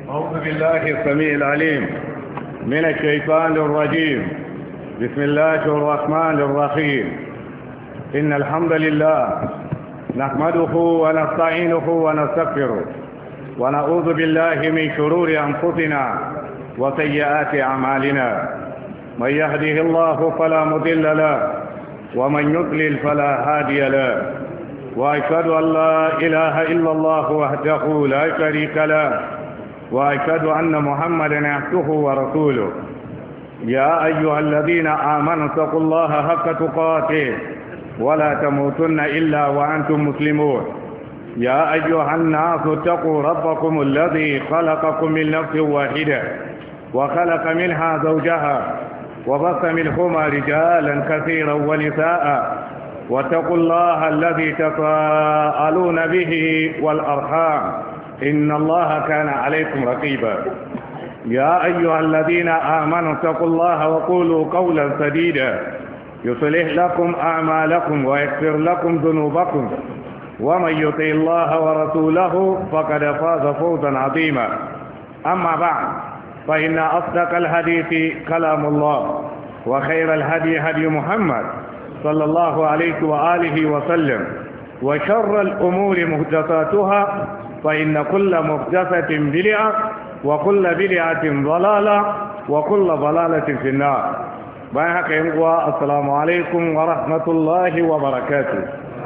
أعوذ بالله السميع العليم من الشيطان الرجيم. بسم الله الرحمن الرحيم. إن الحمد لله نحمده ونستعينه ونستغفره ونعوذ بالله من شرور أنفسنا وسيئات أعمالنا. من يهده الله فلا مضل له ومن يضلل فلا هادي له، وأشهد أن لا إله إلا الله وحده لا شريك له، وأشهد أن محمدا عبده ورسوله. يا أيها الذين آمنوا اتقوا الله حق تقاته ولا تموتن إلا وأنتم مسلمون. يا أيها الناس اتقوا ربكم الذي خلقكم من نفس واحدة وخلق منها زوجها وبث منهما رجالا كثيرا ونساء، واتقوا الله الذي تساءلون به والأرحام إن الله كان عليكم رقيبا. يا أيها الذين آمنوا اتقوا الله وقولوا قولا سديدا يصلح لكم أعمالكم ويغفر لكم ذنوبكم، ومن يطع الله ورسوله فقد فاز فوزا عظيما. أما بعد، فإن أصدق الحديث كلام الله، وخير الهدي هدي محمد صلى الله عليه وآله وسلم، وشر الأمور محدثاتها، فإن كل محدثة بدعة وكل بدعة ضلالة وكل ضلالة في النار. بارك الله. السلام عليكم ورحمة الله وبركاته.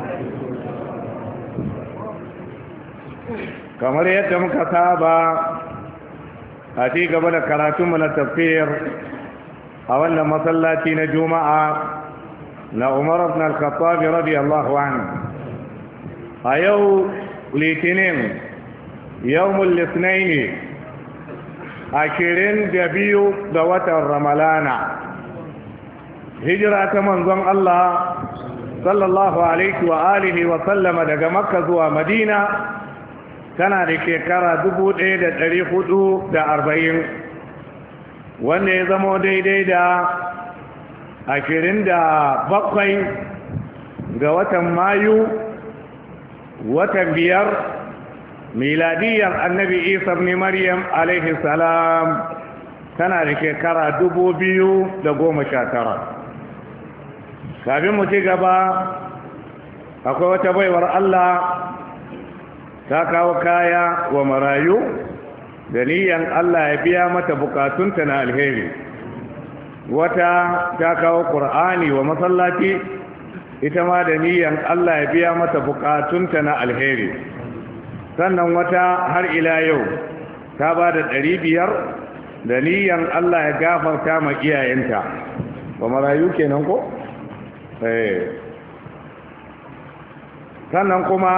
kamar yadda muka saba a ci gaba da karatunmu na tafsir a wannan masallaci na juma'a na Umar ibn al-Khattab radiyallahu anhu. A yau litinin yawmul lisnaini 22 ga watan ramalana, hijira ta manzon Allah sallallahu alaihi wa alihi wa sallama daga makka zuwa madina tana da shekara 1440, wanda ya zamo daidai da 27 ga watan mayu, watan 5 miladiyar annabi isa ibn maryam alaihi salam tana da shekara 2019. kafin mu ci gaba, akwai wata baiwar Allah ta kawo kaya wa marayu da niyan Allah ya biya mata bukatunta na alheri. Wata ta kawo Qur'ani wa masallaci, ita ma da niyan Allah ya biya mata bukatunta na alheri. Sannan wata har ila yau ta ba da 500 da niyan Allah ya gafarta ma iyayenta. Wa marayu kenan ko? Sannan kuma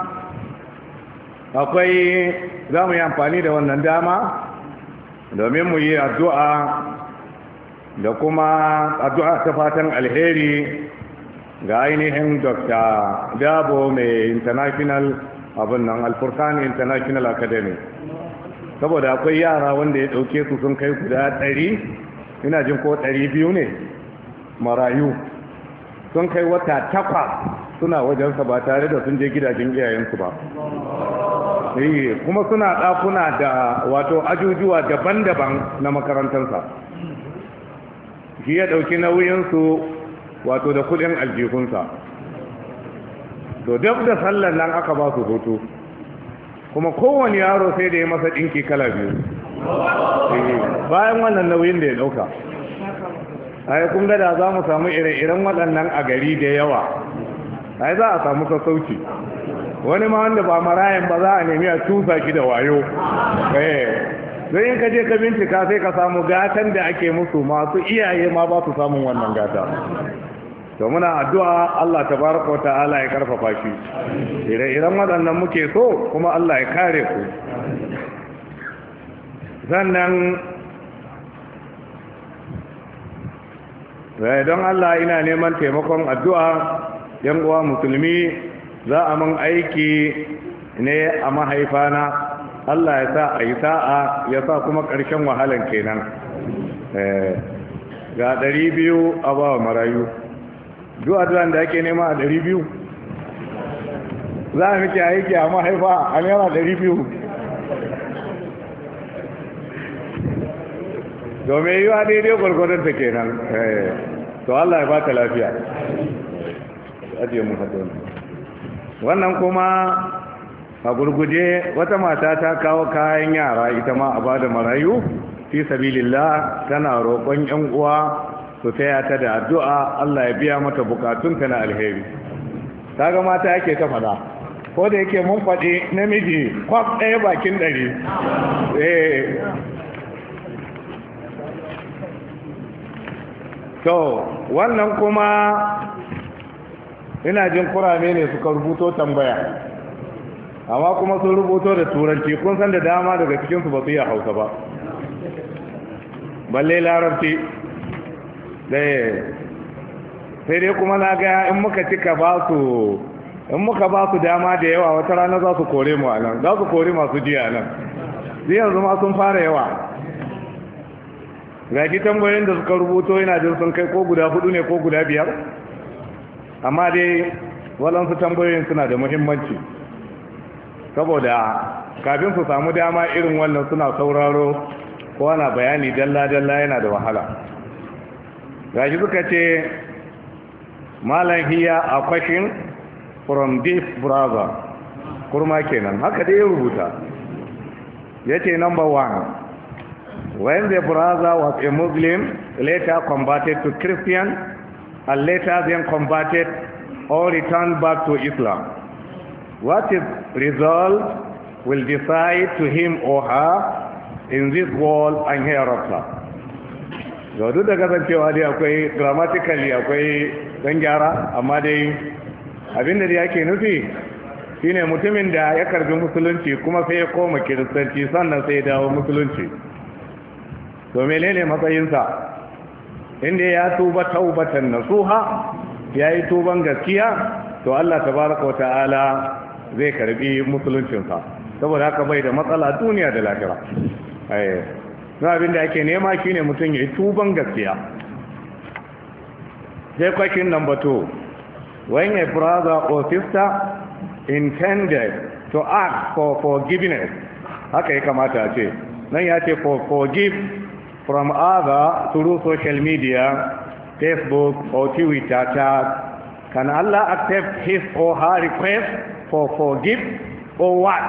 akwai, za mu yi amfani da wannan dama domin mu yi addu'a da kuma addu'a ta fatan alheri ga ainihin Dr. Dabo mai international abin nan Al-Furqan International Academy, saboda akwai yara wanda ya ɗauke su sun kai guda 100, ina jin ko 200 ne marayu, sun kai wata 8 suna wajensa ba tare da sun je gidajen iyayensu ba. Kuma suna ɗakuna da wato ajujuwa daban-daban na makarantarsa, shi ya ɗauki nauyinsu wato da kudin aljihunsa. To duk da sallan nan aka ba su hoto, kuma kowane yaro sai da ya masa ɗinki kala 2 bayan wannan nauyin da ya ɗauka. ai kun ga da za mu samu ire-iren waɗannan a gari da yawa, ai za a samu sassauci. Wani ma wanda ba marayan ba za a nemi a tusa shi da wayo. Don in ka je ka bincika sai ka samu gatan da ake musu, masu iyaye ma ba su samun wannan gata. To muna addu'a Allah tabaraka wa ta'ala ya karfafa shi. Ire-iren waɗannan muke so, kuma Allah ya kare ku. Sannan don Allah ina neman taimakon addu'a yan uwa musulmi, za a man aiki ne a mahaifana, Allah ya sa a yi sa'a, ya sa kuma ƙarshen wahalan kenan. Ga 200 a ba wa marayu, duwan da ake nema a 200 za a miki aiki a mahaifa a naira 200. to me yiwa daidai gwargwadon ta kenan to Allah ya bata lafiya ajiye mu hado wannan kuma a gurguje wata mata ta kawo kayan yara ita ma a bada marayu fi sabilillah tana roƙon ƴan uwa su taya ta da addu'a Allah ya biya mata bukatunta na alheri kaga mata yake ta fada ko da yake mun faɗi namiji kwaf ɗaya bakin ɗari to wannan kuma ina jin kurame ne suka rubuto tambaya amma kuma sun rubuto da turanci kun san da dama daga cikinsu ba su yi hausa ba balle larabci sai dai kuma na ga in muka cika ba su dama da yawa wata rana za su kore mu a nan za su kore masu jiya nan zai yanzu ma sun fara yawa ga ki tambayoyin da suka rubuto yana jin sun kai ko guda 4 ne ko guda 5 amma dai waɗansu tambayoyin suna da muhimmanci saboda kafin su samu dama irin wannan suna sauraro ko ana bayani dalla-dalla yana da wahala gashi suka ce malam hiya a question from this brother kurma kenan haka dai ya rubuta ya ce number 1 when the brother was a Muslim later converted to Christian and later then converted or returned back to Islam, what is result will decide to him or her in this world and hereafter. Ga duk da kasancewa dai akwai grammatically akwai dan gyara amma dai abinda da yake nufi shine mutumin da ya karbi musulunci kuma sai ya koma kiristanci sannan sai ya dawo musulunci to menene matsayinsa inda ya tuba taubatan nasuha yayi tuban gaskiya to Allah tabaraka wa ta'ala zai karbi musuluncinsa saboda haka bai da matsala duniya da lahira abin da ake nema shine mutum ya yi tuban gaskiya. Sai question number 2, when a brother or sister intended to ask for forgiveness, haka ya kamata a ce nan ya ce forgive from other through social media, Facebook or Twitter chat, can Allah accept his or her request for forgive or what?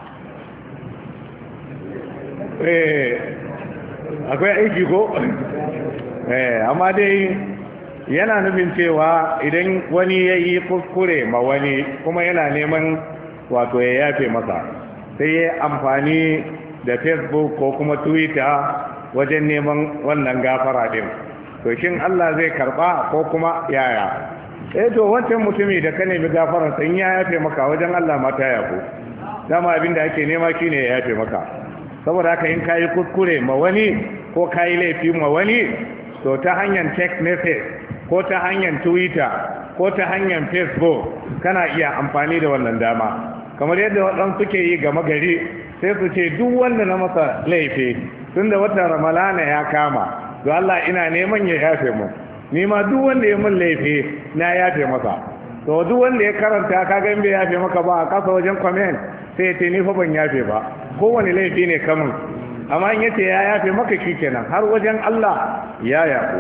Akwai aiki ko? Amma dai yana nufin cewa idan wani ya yi kuskure ma wani kuma yana neman wato ya yafe masa sai ya amfani da Facebook ko kuma Twitter wajen neman wannan gafara din to shin Allah zai karba ko kuma yaya to wancan mutumi da ka nemi gafaran sai ya yafe maka wajen Allah ma ta yafo dama abinda ake nema shine ya yafe maka saboda haka in kayi kuskure ma wani ko kayi laifi ma wani to ta hanyar text message ko ta hanyar Twitter ko ta hanyar Facebook kana iya amfani da wannan dama kamar yadda waɗansu suke yi gama gari sai su ce duk wanda na masa laifi tunda watan Ramalana ya kama to Allah ina neman ya yafe mu ni ma duk wanda ya min laifi na yafe masa to duk wanda ya karanta ka ga bai yafe maka ba a kasa wajen comment sai ya ce ni fa ban yafe ba kowane laifi ne kamun amma in yace ya yafe maka shikenan har wajen Allah ya yafu.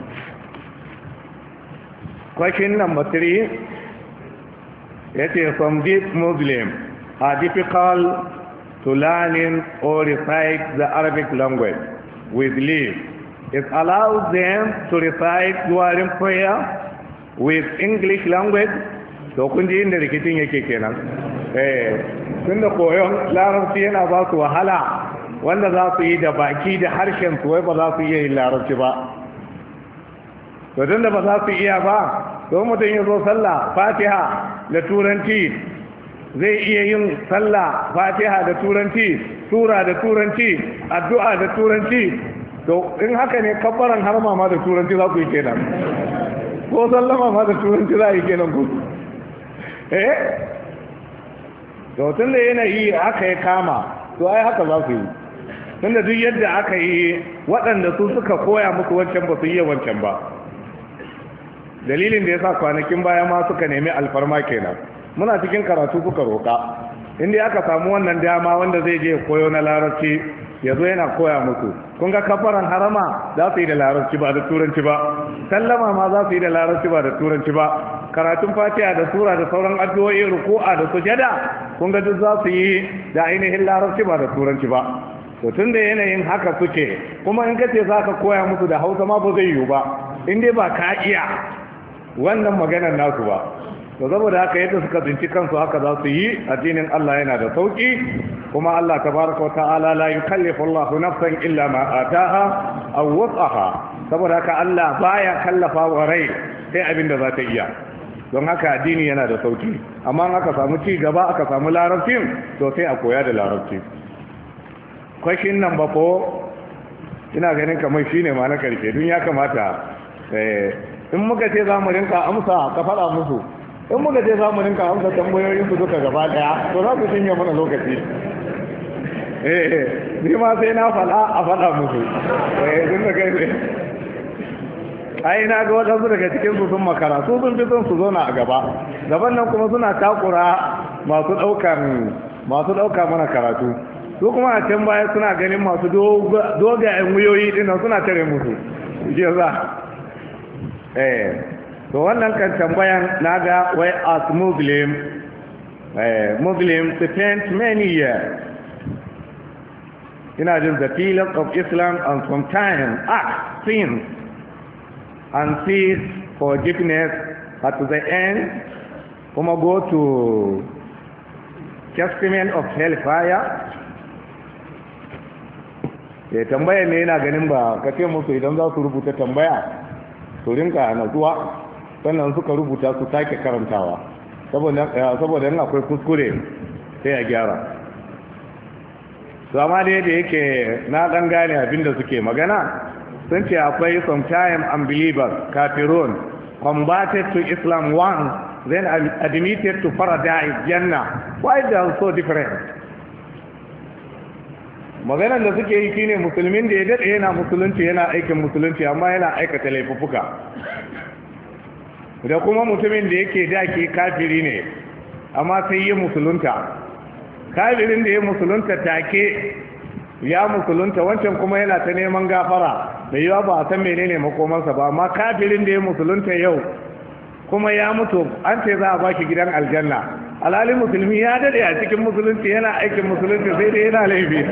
Question number 3 yace some deep Muslims are difficult to learn or recite the Arabic language with leave. It allows them to recite during prayer with English language. To kun ji inda rikicin yake kenan. Tunda koyon larabci yana ba su wahala wanda za su yi da baki da harshen su wai ba za su iya yin larabci ba. To tunda ba za su iya ba, to mutum ya zo sallah Fatiha da Turanci zai iya yin sallah Fatiha da Turanci, sura da Turanci, addu'a da Turanci. To in haka ne kabbaran harma ma da Turanci za ku yi kenan. Ko sallama ma da Turanci za yi kenan ku. To tun da yanayi aka yi kama to ai haka za su yi tun da duk yadda aka yi waɗanda su suka koya musu wancan ba su yi wancan ba dalilin da ya sa kwanakin baya ma suka nemi alfarma kenan muna cikin karatu suka roƙa inda aka samu wannan dama wanda zai je koyo na larabci ya zo yana koya musu. Kun ga kafaran harama za su yi da larabci ba da turanci ba, sallama ma za su yi da larabci ba da turanci ba, karatun fatiha da sura da sauran addu'o'i ruku'a da sujada kun ga duk za su yi da ainihin larabci ba da turanci ba. To tun da yanayin haka suke, kuma in kace za ka koya musu da hausa ma ba zai yiwu ba in dai ba ka iya wannan maganar nasu ba. To saboda haka yadda suka tsinci kansu haka za su yi. Addinin Allah yana da sauki, kuma Allah tabaraka wa ta'ala la yukallifu Allahu nafsan illa ma ataha aw wus'aha. Saboda haka Allah baya kallafa wa rai sai abin da za ta iya. Don haka addini yana da sauki, amma in aka samu ci gaba aka samu larabcin to sai a koya da larabci. Kwashin nan ba ko ina ganin kamar shine ma na karshe, dun ya kamata in muka ce za mu rinka amsa ka faɗa musu, in muka je zamanin ka amsa tambayoyin su duka gaba daya to za su cinye mana lokaci. Ni ma sai na faɗa a faɗa musu tun da kai ai na ga waɗansu daga cikin su sun makara, su sun fi son su zauna a gaban nan kuma suna takura masu ɗauka mana karatu, su kuma a can baya suna ganin masu dogayen wuyoyi dinnan suna tare musu je za to wannan kan tambayan naga why as Muslim spent many years ina jin the pillars of Islam and sometimes act sins and seek forgiveness at the end kuma go to testament of hellfire. Tambayar ne yana ganin ba ka ce musu idan za su rubuta tambaya su rinka natsuwa sannan suka rubuta su sake karantawa saboda yin akwai kuskure sai a gyara. su amma da yake na dan gane abinda suke magana sun ce akwai sometime unbelievers kafirun converted to Islam once then admitted to paradise Jannah. Why they are so different? Maganar da suke yi shine musulmin da ya dade yana musulunci yana aikin musulunci amma yana aikata laifuffuka, da kuma mutumin da yake dake kafiri ne amma sai yi musulunta. Kafirin da ya musulunta take ya musulunta, wancan kuma yana ta neman gafara da yawa ba a san menene makomansa ba, amma kafirin da ya musulunta yau kuma ya mutu an ce za a baki gidan aljanna, alhali musulmi ya dade a cikin musulunci yana aikin musulunci sai dai yana laifi.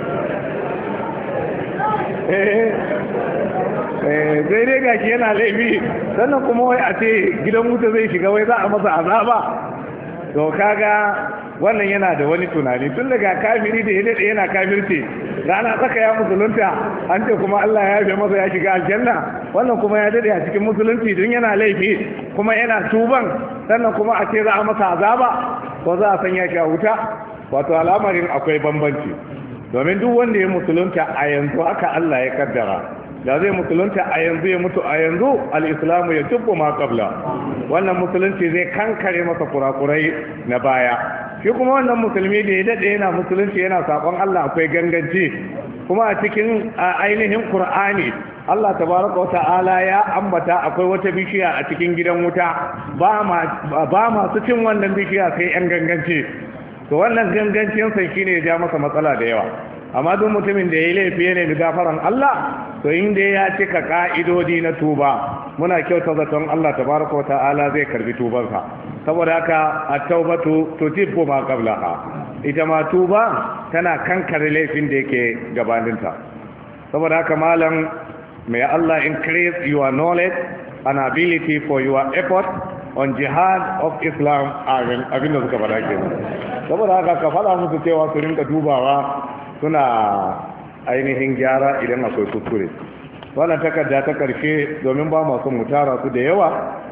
Sai dai gashi yana laifi sannan kuma wai a ce gidan wuta zai shiga wai za a masa azaba. To kaga wannan yana da wani tunani, tun daga kafiri da ya dade yana kafirce rana tsaka ya musulunta an ce kuma Allah ya yafe masa ya shiga aljanna, wannan kuma ya dade a cikin musulunci don yana laifi kuma yana tuban sannan kuma a ce za a masa azaba ko za a sanya shi a wuta. Wato al'amarin akwai bambanci, domin duk wanda ya musulunta a yanzu haka Allah ya kaddara, da zai musulunta a yanzu ya mutu a yanzu, al-islamu ya tubbu ma qabla, wannan musulunci zai kankare masa kurakurai na baya. Shi kuma wannan musulmi da ya dade yana musulunci yana sakon Allah akwai ganganci, kuma a cikin ainihin Qur'ani Allah tabaraka wa ta'ala ya ambata akwai wata bishiya a cikin gidan wuta, ba masu cin wannan bishiya sai yan ganganci. To wannan gangancin sai shine ya ja masa matsala da yawa. Amma duk mutumin da ya yi laifi ne da gafaran Allah, to inda ya cika ka'idodi na tuba, muna kyauta zaton Allah tabaraka wa ta'ala zai karbi tubansa. Saboda haka at-taubatu tutibbu ma qablaha, ita ma tuba tana kankare laifin da yake gabaninta. Saboda haka malam, may Allah increase your knowledge and ability for your effort on jihad of Islam. Abin da suka faɗa kenan. Saboda haka ka faɗa musu cewa su rinka dubawa suna ainihin gyara idan akwai kuskure. Wannan takarda ta karshe domin ba masu mutara su da yawa,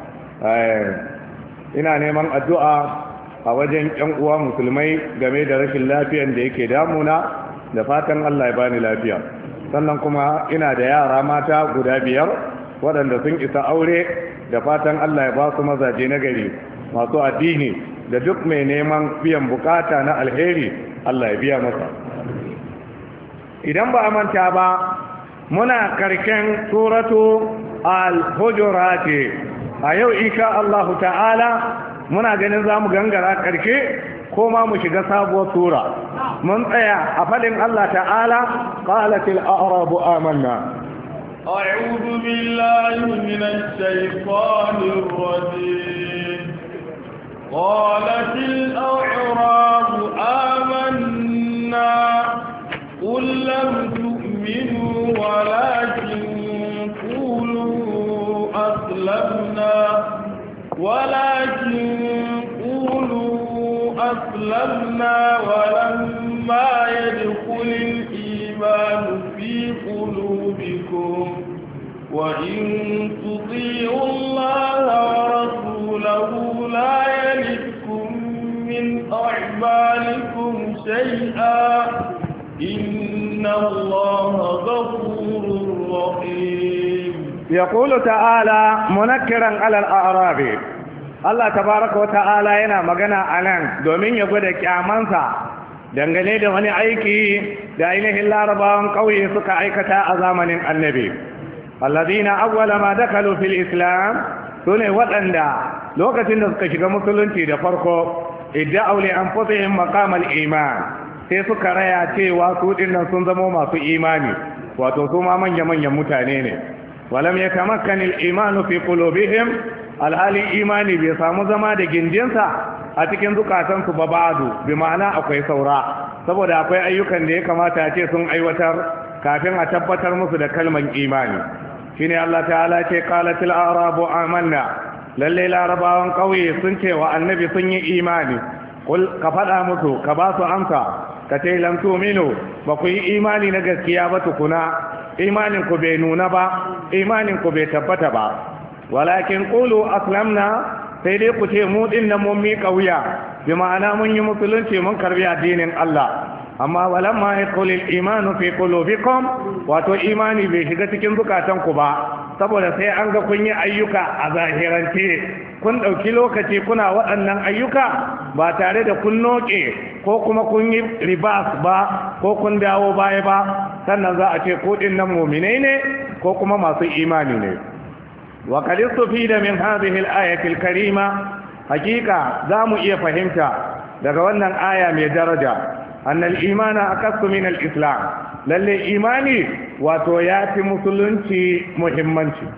ina neman addu'a a wajen ƴan uwa musulmai game da rashin lafiyan da yake damuna, da fatan Allah ya bani lafiya. Sannan kuma ina da yara mata guda 5 waɗanda sun isa aure, da fatan Allah ya ba su mazaje na gari masu addini, da duk mai neman biyan bukata na alheri Allah ya biya masa. Idan ba a manta ba, muna karken suratu al-hujurat a yau insha Allah ta'ala. Muna ganin za mu gangara karke ko ma mu shiga sabuwar sura. Mun tsaya a faɗin Allah ta'ala qalatil a'rabu amanna. أعوذ بالله من الشيطان الرجيم. قالت الأعراب آمنا قل لم تؤمنوا ولكن قولوا أسلمنا ولما يدخل الإيمان في قلوبكم وإن تطيعوا الله ورسوله لا يلدكم من أعمالكم شيئا إن الله غفور رحيم. يقول تعالى منكرا على الأعراب. Allah tabaraka wa ta'ala yana magana a nan domin ya gwada kyamansa dangane da wani aiki da ainihin larabawan ƙauye suka aikata a zamanin annabi. Alladhina awwala ma dakalu fil islam sune waɗanda lokacin da suka shiga musulunci da farko idda'u li anfusihim maqamal iman sai suka raya cewa su dinnan sun zama masu imani, wato su ma manya-manyan mutane ne. Walam yatamakkan al-imanu fi qulubihim, alhali imani bai samu zama da gindinsa a cikin zukatansu ba ba'adu, bi ma'ana akwai saura, saboda akwai ayyukan da ya kamata a ce sun aiwatar kafin a tabbatar musu da kalman imani. Shine Allah ta'ala ce qalatil a'rabu amanna, lalle larabawan kauye sun ce wa annabi sun yi imani. Kul ka faɗa musu, ka ba su amsa, ka ce lam tu'minu, ba ku yi imani na gaskiya ba tukuna, imanin ku bai nuna ba, imanin ku bai tabbata ba. Walakin qulu aslamna, sai dai ku ce mu din nan mun miƙa wuya, bi ma'ana mun yi musulunci mun karbi addinin Allah. Amma walamma yaqulul imanu fi qulubikum, wato imani bai shiga cikin zukatanku ba, saboda sai an ga kun yi ayyuka a zahirance, kun ɗauki lokaci kuna waɗannan ayyuka ba tare da kun noke ko kuma kun yi ribas ba ko kun dawo baya ba, sannan za a ce ku din nan mu'minai ne ko kuma masu imani ne. وقد استفيد من هذه الآية الكريمة حقيقة زامو إيه فهمتا دقوانا آية من درجة أن الإيمان أكثر من الإسلام للي إيماني وتويات مسلنتي مهمنتي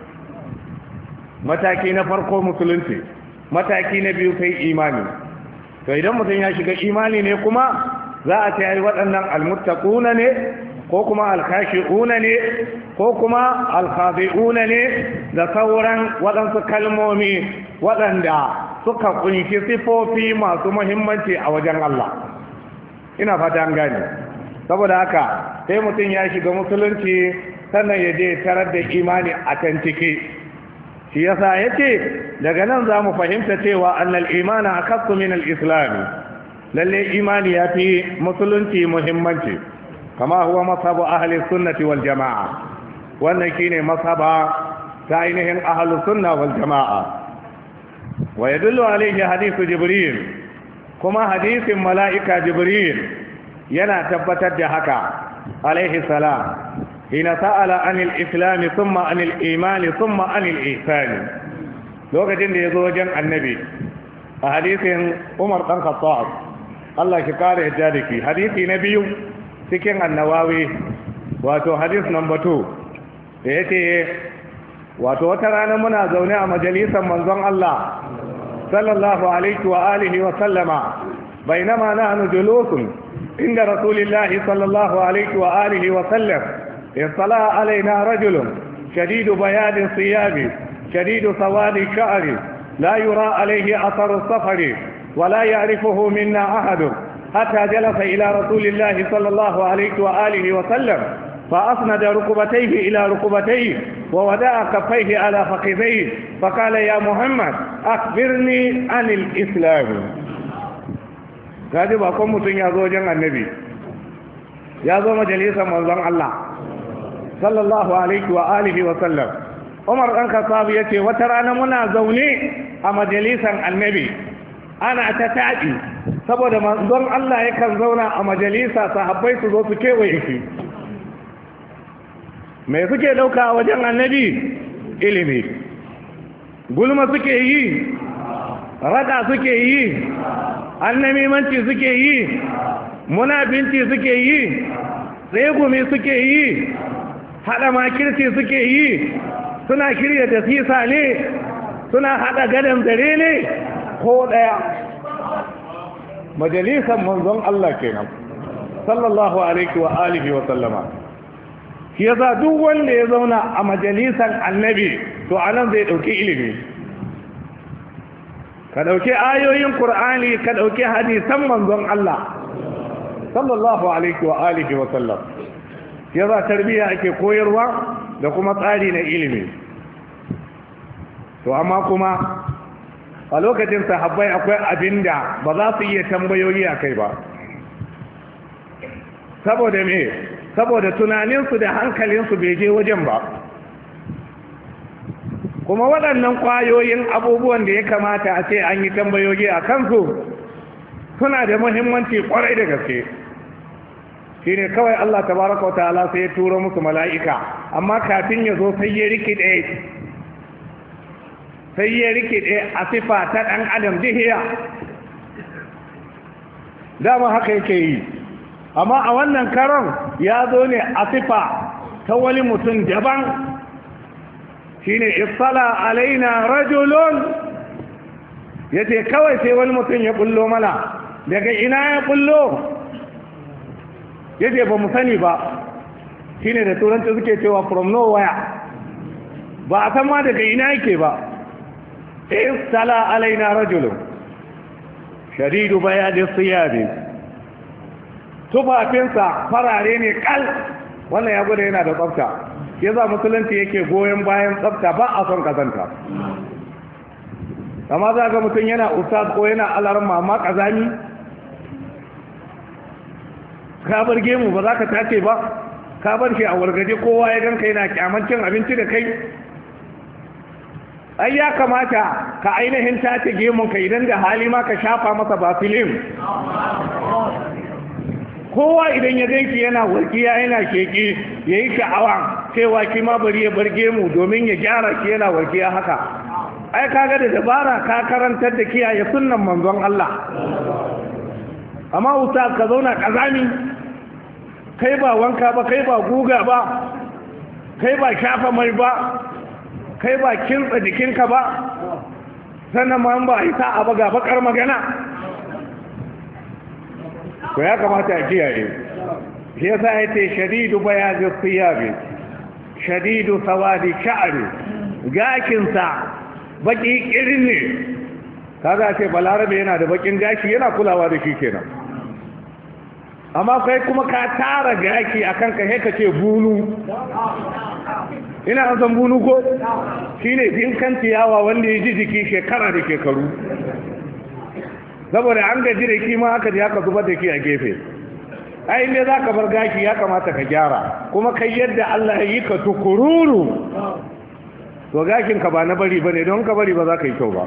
متاكين فرقو مسلنتي متاكين بيوتي إيماني فإذا مثل يشيك إيماني نيكما ذات أيوة المتقون ne ko kuma alkhashi'una ne ko kuma alkhadi'una ne da sauran waɗansu kalmomi waɗanda suka kunshi sifofi masu muhimmanci a wajen Allah. Ina fata an gane. Saboda haka sai mutum ya shiga musulunci sannan ya je tarar da imani a can ciki. Shi yasa yace daga nan za mu fahimta cewa annal imana akassu min al-islam. Lalle imani ya fi musulunci muhimmanci. كما هو مذهب أهل السنة والجماعة والنكين مذهب تعينهم أهل السنة والجماعة ويدل عليه حديث جبريل كما حديث ملائكة جبريل ينا تبتد حكا عليه السلام حين سأل عن الإسلام ثم عن الإيمان ثم عن الإحسان لوقت يزوج النبي حديث عمر بن الخطاب الله كقال ذلك حديث نبي cikin annawawi wato hadis number 2 da yake wato wata rana muna zaune a majalisar manzon Allah sallallahu alaihi wa alihi wa sallama bainama nahnu julusun inda rasulillahi sallallahu alaihi wa alihi wa sallam istala alaina rajulun shadidu bayadi siyabi shadidu sawadi sha'ri la yura alaihi atharu safari ولا يعرفه منا أحد حتى جلس إلى رسول الله صلى الله عليه وآله وسلم فأسند ركبتيه إلى ركبتيه وودع كفيه على فخذيه فقال يا محمد أخبرني عن الإسلام. kaji ba kon mutum ya zo wajen annabi ya zo majalisar manzon Allah sallallahu alaihi wa alihi wa sallam. Umar dan Khattab yace wata rana muna zaune a majalisar annabi ana ta taɗi saboda manzon Allah yakan zauna a majalisa sahabbai su zo su kewaye shi. Me suke dauka a wajen annabi? Ilimi. Gulma suke yi, rada suke yi, annamimanci suke yi, munafinci suke yi, tsegumi suke yi, haɗa makirci suke yi, suna shirya da sisa ne, suna haɗa gadon zare ne ko ɗaya. Majalisar manzon Allah kenan sallallahu alaihi wa alihi wa sallama. Shi yasa duk wanda ya zauna a majalisar annabi to anan zai ɗauki ilimi. Ka ɗauki ayoyin Qur'ani, ka ɗauki hadisan manzon Allah sallallahu alaihi wa alihi wa sallam. Shi yasa tarbiyya ake koyarwa da kuma tsari na ilimi. To amma kuma a lokacin sahabbai akwai abinda ba za su iya tambayoyi a kai ba. Saboda me? Saboda tunaninsu da hankalinsu bai je wajen ba. Kuma waɗannan ƙwayoyin abubuwan da ya kamata a ce an yi tambayoyi a kansu suna da muhimmanci ƙwarai da gaske. Shi ne kawai Allah tabaraka wa ta'ala sai ya turo musu mala'ika, amma kafin ya zo sai ya rikide a sifa ta ɗan adam dihiya. Dama haka yake yi, amma a wannan karon ya zo ne a sifa ta wani mutum daban. Shi ne isala alaina rajulun, ya ce kawai sai wani mutum ya bullo mana. Daga ina ya bullo? Ya ce ba mu sani ba. Shi ne da turanci suke cewa from nowhere, ba a san ma daga ina yake ba. isala alaina rajulun shadidu bayadi siyabi, tufafinsa farare ne kal. Wannan ya gwada yana da tsafta. Yasa musulunci yake goyon bayan tsafta, ba a son kazanta. Amma za ga mutum yana ustaz ko yana alarma amma kazami, ka bar gemu ba za ka tace ba, ka bar shi a wargaje, kowa ya ganka yana kyamancin abinci da kai. Ai ya kamata ka ainihin tace gemunka, idan da hali ma ka shafa masa basilin. Kowa idan ya ganki yana walƙiya yana keke, ya yi sha'awa cewa ki ma bari ya bar gemu domin ya gyara ki yana walƙiya haka. Ai kaga da dabara ka karantar da kiyaye sunnan manzon Allah. Amma ustaz ka zauna kazami, kai ba wanka ba, kai ba guga ba, kai ba shafa mai ba, kai ba kintsa jikinka ba, sannan ma ba isa a baga bakar magana. Ko ya kamata a kiyaye. Shi yasa ya ce shadidu bayazi siyabi, shadidu sawadi sha'ri, gakinsa baki irin ne. Kaga ce balarabe yana da bakin gashi, yana kulawa da shi kenan. Amma kai kuma ka tara gaki akan ka sai ka ce bunu. Ina an san bunu ko? Shi ne jinkan ciyawa wanda ya ji jiki shekara da shekaru. Saboda an gaji da kima aka ji aka zubar da ki a gefe. Ai inda za ka bar gashi ya kamata ka gyara, kuma kai yadda Allah ya yi ka tukururu. To gashinka ba na bari ba ne, don ka bari ba za ka yi kyau ba.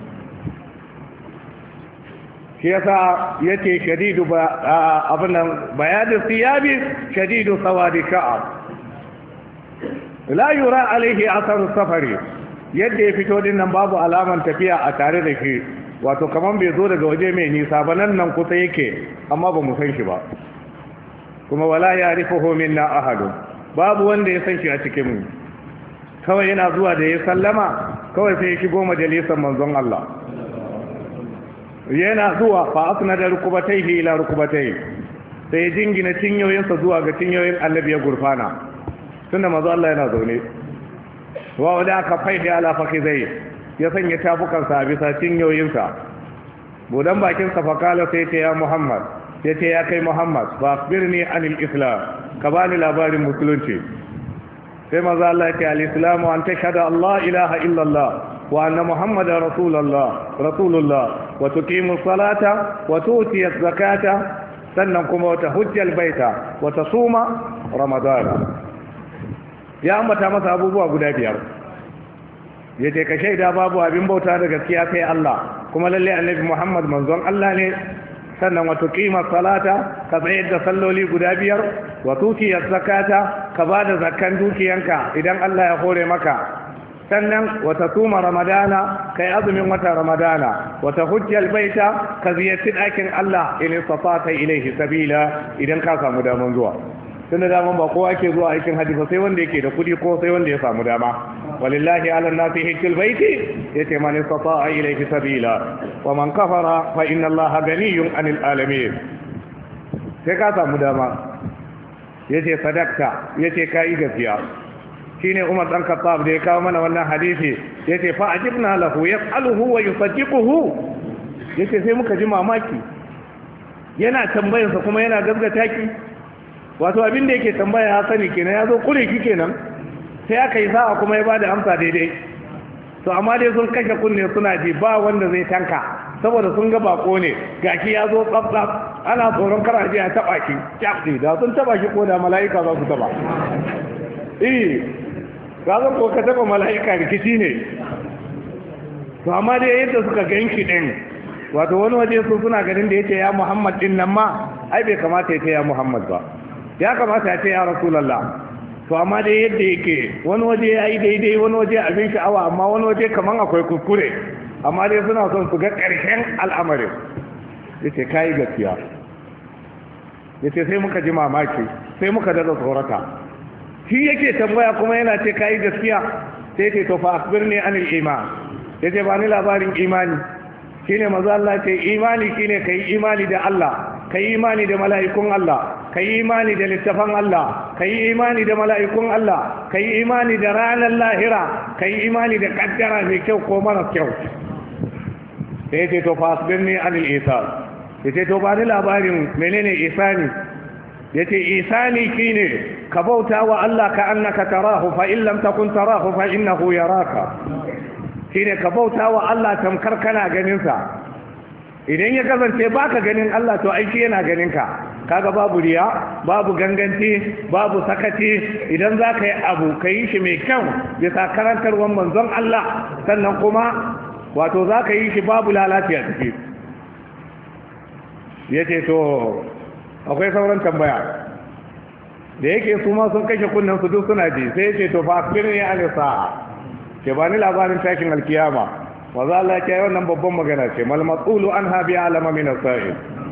Shi yasa ya ce shadidu abin nan bayadin siyabi, shadidu sawadi sha'ar. La yura alaihi asaru safari, yadda ya fito din nan babu alaman tafiya a tare da shi, wato kaman bai zo daga waje mai nisa ba, nan kusa yake, amma ba mu san shi ba. Kuma wala ya'rifuhu minna ahadun, babu wanda ya san shi a cikin mu. Kawai yana zuwa da ya sallama, kawai sai ya shigo majalisar manzon Allah. Yana zuwa fa asnada rukubatayhi ila rukubatayhi, sai ya jingina cinyoyinsa zuwa ga cinyoyin Annabi ya gurfana. Tunda manzo Allah yana zaune, wa wada aka faihi ala fakhizai, ya sanya tafukansa a bisa cinyoyinsa. Budan bakinsa fa kala sai ce ya Muhammad, ya ce ya kai Muhammad, fa akhbirni anil islam, ka bani labarin musulunci. Sai manzo Allah ya ce al-islamu an tashhadu an la ilaha illa Allah wa anna Muhammadar rasulullah wa tuqimu salata wa tu'ti zakata, sannan kuma wata hujjal baita wa tasuma ramadana. Ya ambata masa abubuwa guda biyar. Ya ce ka shaida babu abin bauta da gaskiya sai Allah, kuma lalle annabi Muhammad manzon Allah ne. Sannan wa tuqima salata, ka tsayar da salloli guda biyar, wa tuti zakata, ka bada zakkan dukiyanka idan Allah ya hore maka. sannan wata suma ramadana kai azumin wata ramadana wata hujjal baita ka ziyarci ɗakin Allah in istata ilaihi sabila idan ka samu daman zuwa tunda daman ba kowa ke zuwa aikin haji ba sai wanda yake da kuɗi ko sai wanda ya samu dama walillahi ala nasi hajjul baiti yace man istata ilaihi sabila wa man kafara fa inna Allah ganiyyun anil alamin sai ka samu dama yace sadakta yace kai gaskiya shine Umar dan Khattab da ya kawo mana wannan hadisi yace fa ajibna lahu yas'aluhu wa yusaddiquhu yace sai muka ji mamaki yana tambayar sa kuma yana gaskata ki wato abin da yake tambaya ya sani kenan ya zo kure ki kenan sai aka yi sa'a kuma ya bada amsa daidai to amma dai sun kashe kunne suna ji ba wanda zai tanka saboda sun ga bako ne gaki ya zo tsaf ana tsoron karaje a taba ki kyafi da sun taba ki ko da mala'ika za su taba kazan ko ka taba mala'ika rikici ne to amma dai yadda suka ganki din wato wani waje su suna ganin da yake ya Muhammad din nan ma ai bai kamata ya ce ya Muhammad ba ya kamata ya ce ya Rasulullah to amma dai yadda yake wani waje ya yi daidai wani waje abin sha'awa amma wani waje kaman akwai kuskure amma dai suna son su ga ƙarshen al'amarin yace kai gaskiya yace sai muka ji mamaki sai muka dada tsorata shi yake tambaya kuma yana ce kai gaskiya sai ce to fa akbirni anil iman yace ba ni labarin imani shine manzo Allah ce imani shine kai imani da Allah kai imani da mala'ikun Allah kai imani da littafan Allah kai imani da mala'ikun Allah kai imani da ranar lahira kai imani da kaddara mai kyau ko mara kyau sai ce to fa akbirni anil isan yace to ba ni labarin menene isani yace isani shine ka bauta wa Allah ka annaka tarahu fa in lam takun tarahu fa innahu yaraka shine ka bauta wa Allah tamkar kana ganin sa idan ya kasance baka ganin Allah to aiki yana ganin ka kaga babu riya babu ganganci babu sakati idan zaka yi abu kai shi mai kyau bisa karantarwar manzon Allah sannan kuma wato zaka yi shi babu lalaci a ciki yace to akwai sauran tambaya da yake su ma sun kashe kunnen su duk suna ji sai yace to fa akbirni an sa'a ke bani labarin takin alkiyama maza Allah ya yi wannan babban magana ce mal mas'ulu anha bi alama min as-sa'il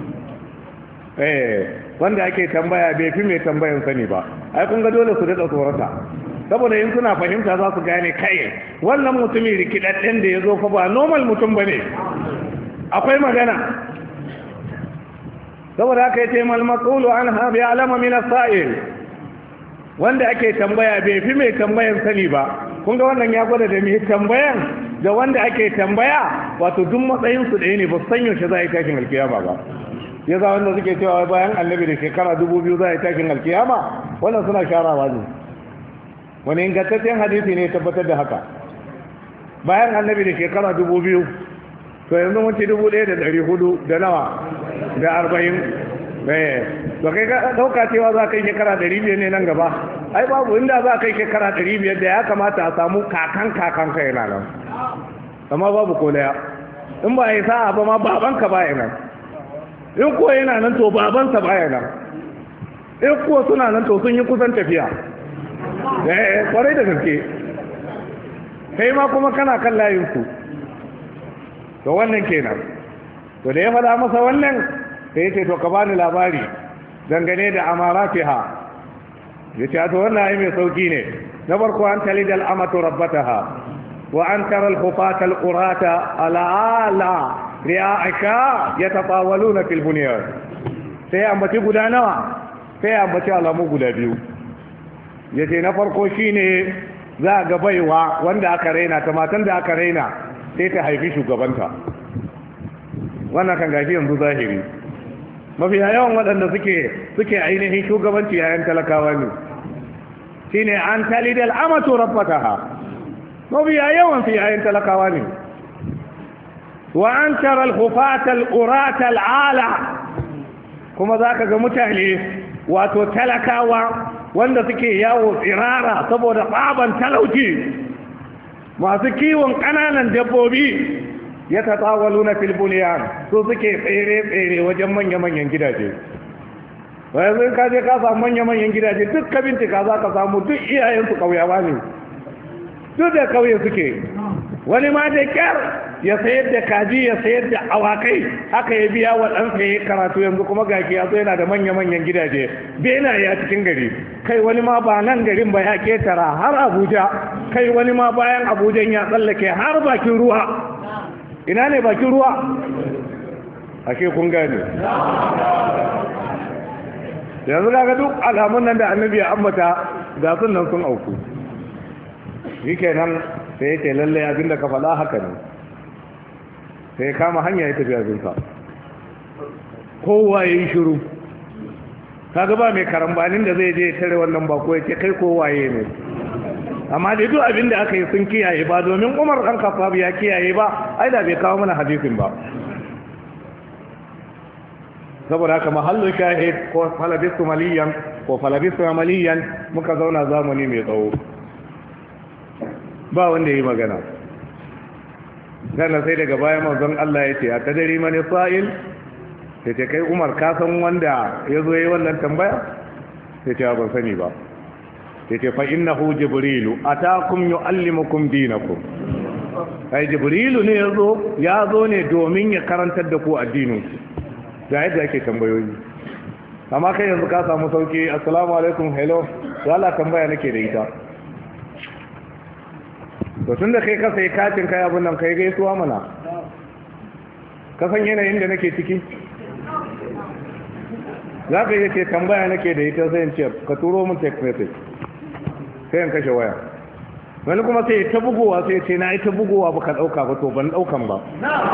wanda ake tambaya bai fi mai tambayan sani ba ai kun ga dole su daɗa tsorata saboda in suna fahimta za su gane kai wannan mutumin rikidadden da ya zo fa ba normal mutum bane akwai magana saboda haka yace mal mas'ulu anha bi alama min as-sa'il wanda ake tambaya bai fi mai tambayan sani ba kun ga wannan ya gwada da mai tambayan da wanda ake tambaya wato duk matsayin su ɗaya ne ba san yaushe za a yi tashin alkiyama ba ya za wanda suke cewa bayan annabi da shekara 2000 za a yi tashin alkiyama wannan suna sharawa ne wani ingantaccen hadisi ne tabbatar da haka bayan annabi da shekara 2000 to yanzu mun ci 1400 da nawa da 40 to kai ka dauka cewa za ka yi shekara 500 ne nan gaba ai babu inda za ka yi shekara 500 da ya kamata a samu kakan ka yana nan amma babu ko daya in ba yi sa'a ba ma babanka ba yana in ko yana nan to babansa ba yana in ko suna nan to sun yi kusan tafiya kwarai da gaske kai ma kuma kana kan layinsu to wannan kenan to da ya faɗa masa wannan sai ya ce to ka bani labari dangane da amaratiha ya ce to wannan ai mai sauki ne na farko an talidal amatu rabbataha wa an tara al-hufata al-qurata ala ri'aika yatatawaluna fil bunyan sai ambaci guda nawa sai ambaci alamu guda biyu yace na farko shine za ga baiwa wanda aka raina ta matan da aka raina sai ta haifi shugabanta wannan kan gashi yanzu zahiri mafi yawan waɗanda suke ainihin shugabanci yayin talakawa ne shine an talidal amatu rabbataha mafi yawan su yayin talakawa ne wa an tara al-hufata al-urata al-ala kuma zaka ga mutane wato talakawa wanda suke yawo tsirara saboda tsaban talauci masu kiwon ƙananan dabbobi ya tatawaluna fil bunyan su suke tsere wajen manya-manyan gidaje yanzu ka je ka samu manya-manyan gidaje duk ka bincika za ka samu duk iyayensu ƙauyawa ne duk da kauye suke. Wani ma da kyar ya sayar da kaji, ya sayar da awakai, haka ya biya wa ɗansa ya karatu. Yanzu kuma gaki ya zo yana da manya-manyan gidaje, benaye a cikin gari. Kai wani ma ba nan garin ba ya ketara har Abuja, kai wani ma bayan Abuja ya tsallake har bakin ruwa. Ina ne bakin ruwa? Ake kun gane. Yanzu kaga duk alamun nan da annabi ya ambata ga sun nan sun auku. Shi kenan sai ya ce lallai abinda ka faɗa haka ne, sai kama hanya ya tafi abinsa. Kowa ya yi shiru, kaga ba mai karambanin da zai je tare wannan bako ya ce kai kowaye ne. Amma da duk abin da aka yi sun kiyaye ba, domin Umar ɗan Khattab ya kiyaye ba, ai da bai kawo mana hadisin ba. Saboda haka mahallin shahid ko falabistu maliyan ko falabistu maliyan muka zauna zamani mai tsawo, ba wanda ya yi magana. Sannan sai daga baya manzon Allah ya ce a tadari mani sa'il, sai ce kai Umar ka san wanda ya zo yi wannan tambaya? Sai ce ban sani ba. Sai ce fa innahu jibrilu atakum yuallimukum dinakum. Ai jibrilu ne ya zo ne domin ya karantar da ku addinin ku. Da yadda ake tambayoyi. Amma kai yanzu ka samu sauki, assalamu alaikum, hello, wala tambaya nake da ita. To tun da kai ka sai katin kai abin nan kai gaisuwa mana, ka san yanayin da nake ciki, za ka yi ce tambaya nake da ita sai in ce ka turo min text message sai in kashe waya. Wani kuma sai ta bugowa sai ce na yi ta bugowa ba ka ɗauka ba, to ban ɗaukan ba.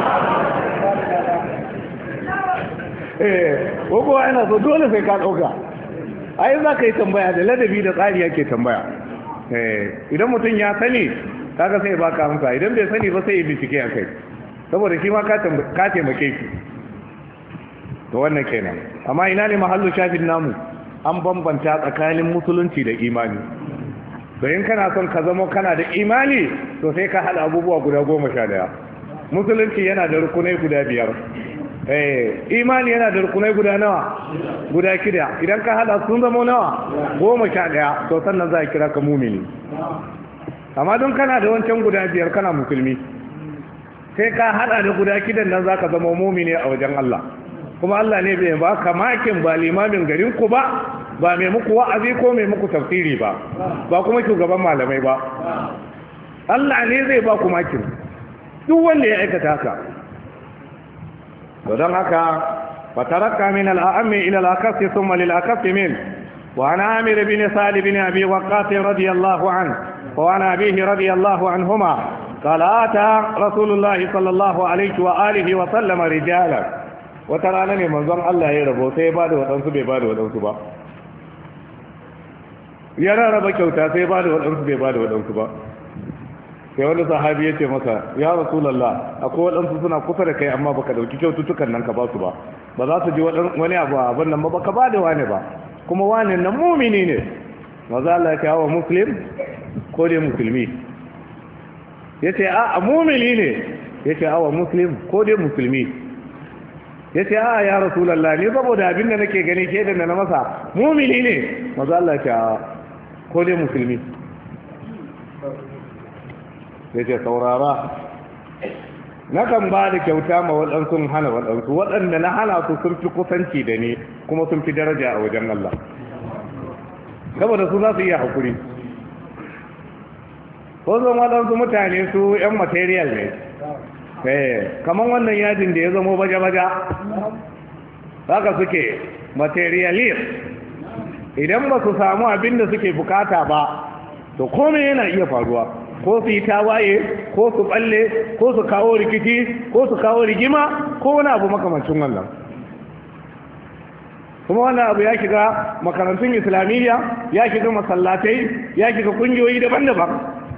Kowa yana so dole sai ka ɗauka. Ai za ka yi tambaya da ladabi da tsari yake tambaya. Idan mutum ya sani kaga sai baka amsa, idan bai sani ba sai ya bincike a kai, saboda shi ma ka taimake shi. To wannan kenan. Amma ina ne mahallu shafin namu? An bambanta tsakanin musulunci da imani. To in kana son ka zama kana da imani, to sai ka hada abubuwa guda 11. Musulunci yana da rukunai guda 5. Imani yana da rukunai guda nawa? Guda 6. Idan ka hada sun zama nawa? 11. To sannan za a kira ka mumini. Amma don kana da wancan guda 5 kana musulmi, sai ka hada da guda 6 nan zaka zama mumini a wajen Allah. Kuma Allah ne bai ba ka makin ba limamin garin ku ba mai muku wa'azi ko mai muku tafsiri ba kuma shugaban malamai ba. Allah ne zai ba ku makin duk wanda ya aikata haka. don haka fataraka min al-a'ammi ila al-akasi thumma lil-akasi min wa ana amir bin sa'd bin abi waqqas radiyallahu anhu وعن أبيه رضي الله عنهما قال آتى رسول الله صلى الله عليه وآله وسلم رجالا وترانني منظر الله يربو سيباد وتنسو بيباد وتنسو با يرى ربا كوتا سيباد وتنسو بيباد وتنسو با sai wani sahabi ya ce masa ya Rasulullah akwai waɗansu suna kusa da kai amma baka dauki kyaututtukan nan ka ba su ba za su ji wani abu a abin nan ba baka ba da wani ba kuma wani nan mumini ne maza Allah ya kawo muslim ko dai musulmi ya ce a mumini ne ya ce awa muslim ko dai musulmi ya ce a ya Rasulallah ne saboda abin da nake gani ke da na masa mumini ne maza Allah ya ko dai musulmi ya ce saurara na kan ba da kyauta ma waɗansu hana waɗansu waɗanda na hana su sun fi kusanci da ni kuma sun fi daraja a wajen Allah saboda su za su iya haƙuri. Wasu waɗansu mutane su 'yan material ne, kamar wannan yajin da ya zamo baja-baja haka suke materialist. Idan ba su samu abin da suke bukata ba to komai yana iya faruwa, ko su yi tawaye ko su balle ko su kawo rikici ko su kawo rigima ko wani abu makamancin wannan. Kuma wannan abu ya shiga makarantun islamiyya, ya shiga masallatai, ya shiga kungiyoyi daban-daban.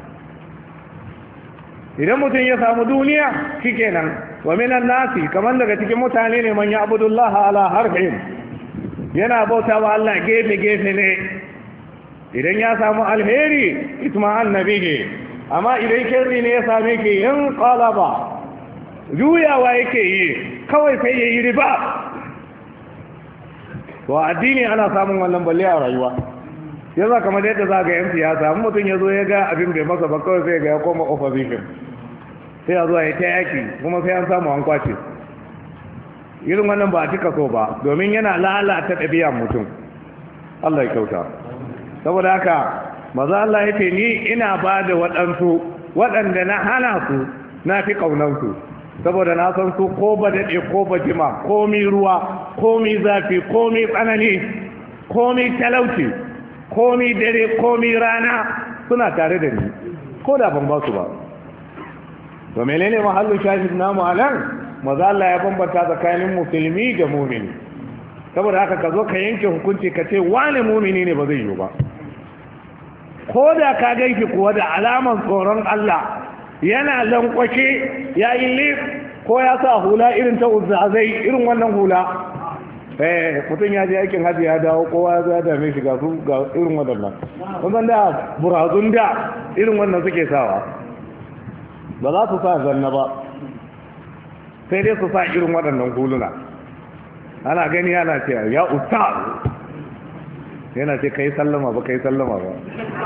Idan mutum ya samu duniya shikenan wa minan nasi, kamar daga cikin mutane ne man ya'budullaha ala harfin, yana bautawa Allah gefe-gefe ne. Idan ya samu alheri itma annabihi, amma idan kirri ne ya same ki yin qalaba, juyawa yake yi kawai sai yayi riba. To addini ana samun wannan balle a rayuwa. ya za kamar yadda za ga yan siyasa mutum ya zo ya ga abin bai masa ba kawai sai ga ya koma opposition sai a zuwa ya ta yaki kuma sai an samu an kwace irin wannan ba a cika so ba domin yana lalata ɗabi'a mutum Allah ya kyauta saboda haka maza Allah ya ce ni ina ba da waɗansu waɗanda na hana su na fi ƙaunansu saboda na san su ko ba daɗe ko ba jima komi ruwa komi zafi komi tsanani komi talauci komi dare komi rana suna tare da ni ko da ban ba su ba to menene mahallin shahid namu anan maza Allah ya bambanta tsakanin musulmi da mumini saboda haka ka zo ka yanke hukunci ka ce wane mumini ne ba zai yi ba ko da ka ganki kuwa da alaman tsoron Allah yana lankwake ya yi lif ko ya sa hula irin ta uzzazai irin wannan hula mutum ya je aikin hajji ya dawo kowa ya dame shi ga irin waɗannan wannan da burazun da irin wannan suke sawa ba za su sa zanna ba sai dai su sa irin waɗannan huluna ana gani yana ce ya ustaz yana ce kai sallama ba kai sallama ba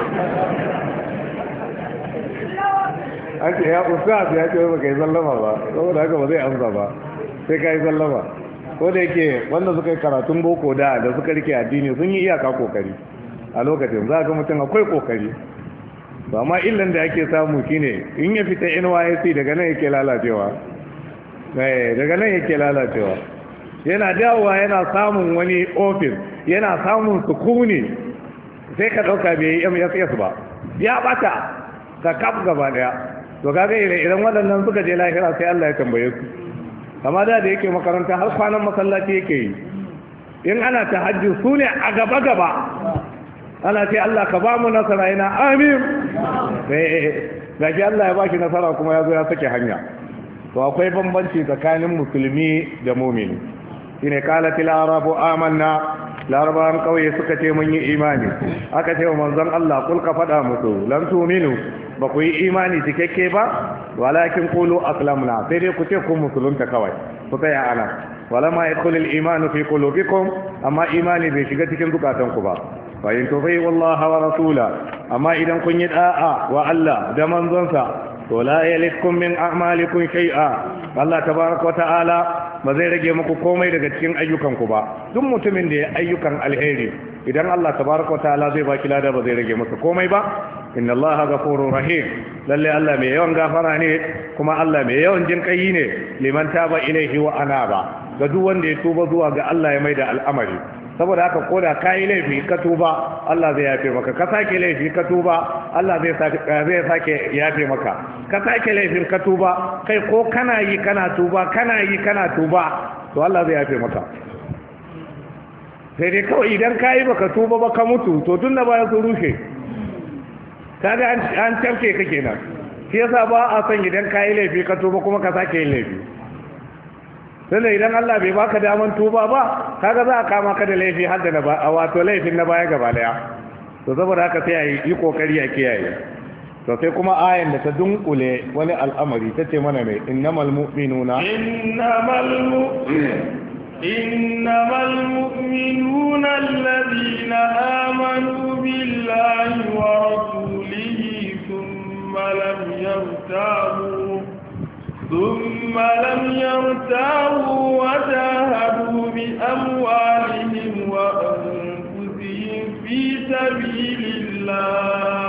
an ce ya ustaz ya ce ba kai sallama ba saboda haka ba zai amsa ba sai kai sallama ko da yake wanda suka yi karatun boko da suka rike addini sun yi iyaka kokari a lokacin za ga mutum akwai kokari ba ma illan da ake samu shine in ya fita NYSC daga nan yake lalacewa daga nan yake lalacewa yana dawowa yana samun wani ofis yana samun sukuni sai ka dauka bai yi MSS ba ya bata ka kaf gaba daya to kaga idan waɗannan suka je lahira sai Allah ya tambaye su amma da yake makaranta har kwanan masallaci yake yi in ana tahajjud su ne a gaba gaba ana ce Allah ka ba mu nasara yana amin gashi Allah ya baki nasara kuma ya zo ya sake hanya to akwai bambanci tsakanin musulmi da mumini shine qalatil arabu amanna larabawan kauye suka ce mun yi imani aka ce wa manzon Allah kul ka fada musu lam tu'minu ba ku yi imani cikakke ba walakin qulu aslamna sai dai ku ce ku musulunta kawai ku tsaya ana wala ma yadkhulul imanu fi qulubikum amma imani bai shiga cikin zukatanku ba fa in tufi wallahi wa rasula amma idan kun yi da'a wa Allah da manzonsa to la yalitkum min a'malikum shay'a Allah tabaaraka wa ta'ala ba zai rage muku komai daga cikin ayyukanku ba duk mutumin da ya ayyukan alheri idan Allah tabaaraka wa ta'ala zai baki lada ba zai rage masa komai ba inna Allah ghafurur rahim lalle Allah mai yawan gafara ne kuma Allah mai yawan jinkai ne liman taba ilaihi wa anaba ga duk wanda ya tuba zuwa ga Allah ya maida al'amari saboda haka koda kai laifi ka tuba Allah zai yafe maka ka sake laifi ka tuba Allah zai sake yafe maka ka sake laifin ka tuba kai ko kana yi kana tuba kana yi kana tuba to Allah zai yafe maka sai dai kawai idan kai baka tuba ba ka mutu to tunda baya su rushe kaga an tafke ka kenan shi yasa ba a san idan kai laifi ka tuba kuma ka sake yin laifi sannan idan Allah bai baka daman tuba ba kaga za a kama ka da laifi har da wato laifin na baya gaba daya to saboda haka sai a yi kokari a kiyaye to sai kuma ayan da ta dunkule wani al'amari ta ce mana mai innamal mu'minuna alladhina amanu billahi wa rasulihi thumma lam yartabu ثم لم يرتابوا وجاهدوا بأموالهم وأنفسهم في سبيل الله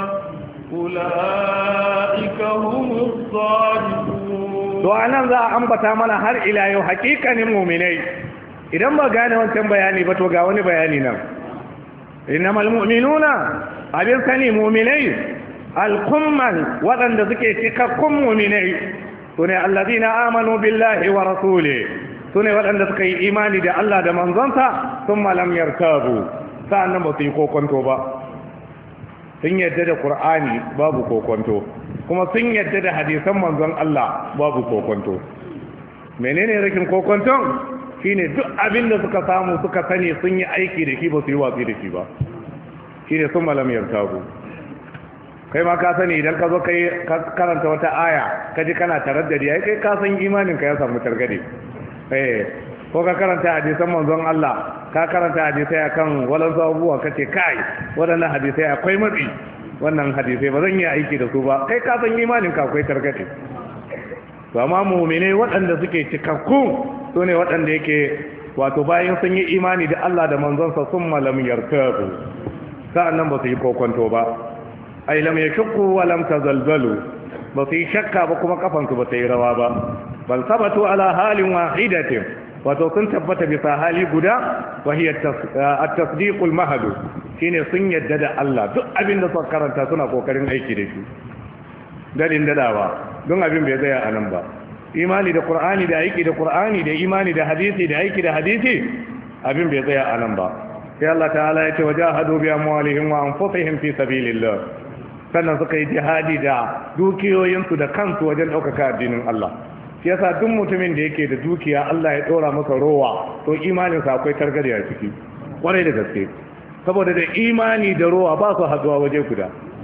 أولئك هم الصادقون. وأنا ذا أنبتا منا هر إلى يوم حقيقة المؤمنين إذا ما كان وانتم بياني بتوقعوني بيانينا إنما المؤمنون أبين ثاني مؤمنين الكمل وأن ذكي تككم مؤمنين sune allazina amanu billahi wa rasuli sune waɗanda suka yi imani da Allah da manzonsa thumma lam yartabu sa'annan ba su yi kokonto ba sun yadda da Qur'ani babu kokonto kuma sun yadda da hadisan manzon Allah babu kokonto menene rikin kokonton shine duk abin da suka samu suka sani sun yi aiki da shi ba su yi watsi da shi ba shine thumma lam yartabu kai ma ka sani idan ka zo kai karanta wata aya ka ji kana taraddadi ai kai ka san imanin ka ya samu targade ko ka karanta hadisan manzon Allah ka karanta hadisai akan walansu abubuwa kace kai waɗannan hadisai akwai matsi wannan hadisai ba zan yi aiki da su ba kai ka san imanin ka akwai targaɗe to amma mu'mine waɗanda suke cikakku su ne waɗanda yake wato bayan sun yi imani da Allah da manzonsa sun malam yartabu sa'annan ba su yi kokonto ba ai lam yashqu wa lam tazalzalu ba su yi shakka ba kuma kafansu ba ta yi rawa ba bal sabatu ala halin wahidatin wato sun tabbata bisa hali guda wa hiya at-tasdiqul mahd shine sun yadda da Allah duk abin da suka karanta suna kokarin aiki da shi dadin dadawa don abin bai tsaya anan ba imani da qur'ani da aiki da qur'ani da imani da hadisi da aiki da hadisi abin bai tsaya anan ba sai Allah ta'ala ya ce wajahadu bi amwalihim wa anfusihim fi sabilillah sannan suka yi jihadi da dukiyoyinsu da kansu wajen ɗaukaka addinin Allah shi yasa duk mutumin da yake da dukiya Allah ya ɗora masa rowa to imaninsa akwai targade a ciki kwarai da gaske saboda da imani da rowa ba su haduwa waje guda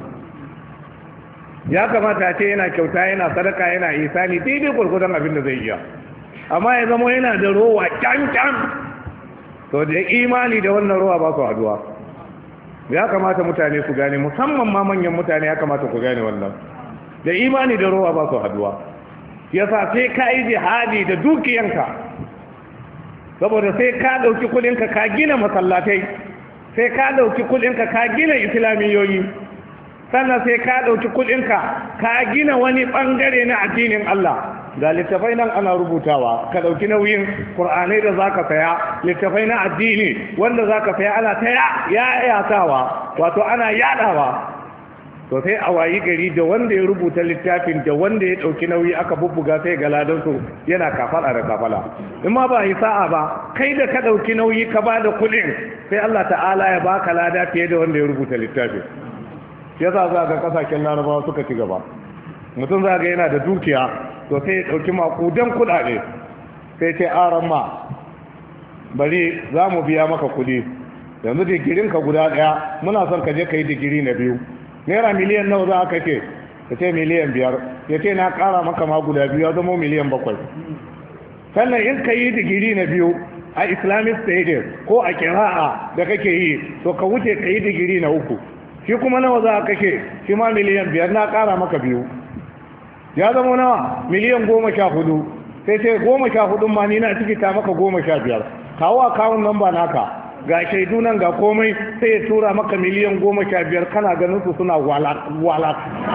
ya kamata ce yana kyauta yana sadaka yana isani daidai gwargwadon abin da zai iya amma ya zama yana da rowa kyankyan to da imani da wannan rowa ba su haduwa ya kamata mutane su gane musamman ma manyan mutane ya kamata ku gane wannan da imani da rowa ba su haduwa yasa sai ka yi jihadi da dukiyanka saboda sai ka dauki kudinka ka gina masallatai sai ka dauki kudinka ka gina islamiyoyi sannan sai ka dauki kudinka ka gina wani bangare na addinin Allah ga littafai nan ana rubutawa ka dauki nauyin qur'anai da zaka saya littafai na addini wanda zaka saya ana ta yayatawa wato ana yadawa to sai a wayi gari da wanda ya rubuta littafin da wanda ya dauki nauyi aka bubbuga sai ga ladan su yana kafala da kafala in ma ba yi sa'a ba kai da ka dauki nauyi ka ba da kudin sai Allah ta'ala ya baka lada fiye da wanda ya rubuta littafin yasa za ga kasashen larabawa suka ci gaba mutum za ga yana da dukiya to sai ya dauki makudan kudade sai ce aran ma bari za mu biya maka kudi yanzu digirin ka guda daya muna son ka je ka yi digiri na biyu naira miliyan nawa za ka ce ka ce miliyan 5 ya ce na kara maka ma guda biyu ya zama miliyan 7 sannan in ka yi digiri na biyu a islamic studies ko a kira'a da kake yi to ka wuce ka yi digiri na 3 shi kuma nawa za ka ce shi ma miliyan 5 na kara maka biyu ya zama nawa miliyan 14 sai ce 14 ma ni na ciki ta maka 15 kawo akawun namba naka ga shaidu nan ga komai sai ya tura maka miliyan 15 kana ganin su suna wala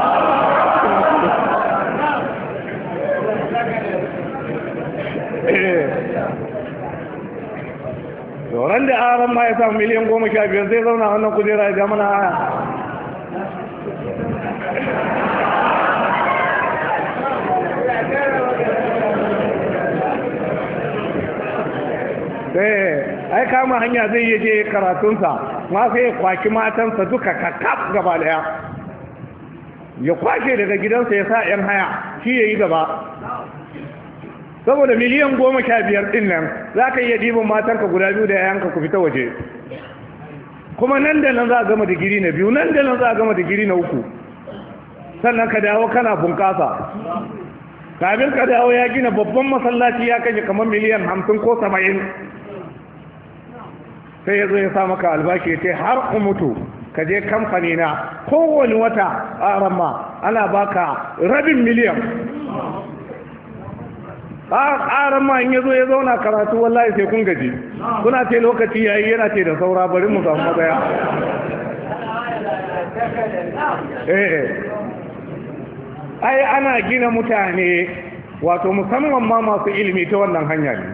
ran da aran ma ya samu miliyan 15 zai zauna wannan kujera ya mana aya ai kama hanya zai yi je karatunsa ma sai ya kwaki matansa duka kakaf gaba daya ya kwashe daga gidansa ya sa yan haya shi ya yi gaba saboda miliyan 15 din nan za ka iya ɗibin matanka guda biyu da yayanka ku fita waje kuma nan da nan za a gama digiri na 2 nan da nan za a gama digiri na 3 sannan ka dawo kana bunƙasa kafin ka dawo ya gina babban masallaci ya kashe kamar miliyan 50 ko 70 sai ya zo ya sa maka albashi ce har mutu ka je kamfani na kowane wata a ramma ana baka rabin miliyan a ramma in ya zo ya zauna karatu wallahi sai kun gaji kuna ce lokaci yayi yana ce da saura bari mu samu matsaya ai ana gina mutane wato musamman ma masu ilimi ta wannan hanya ne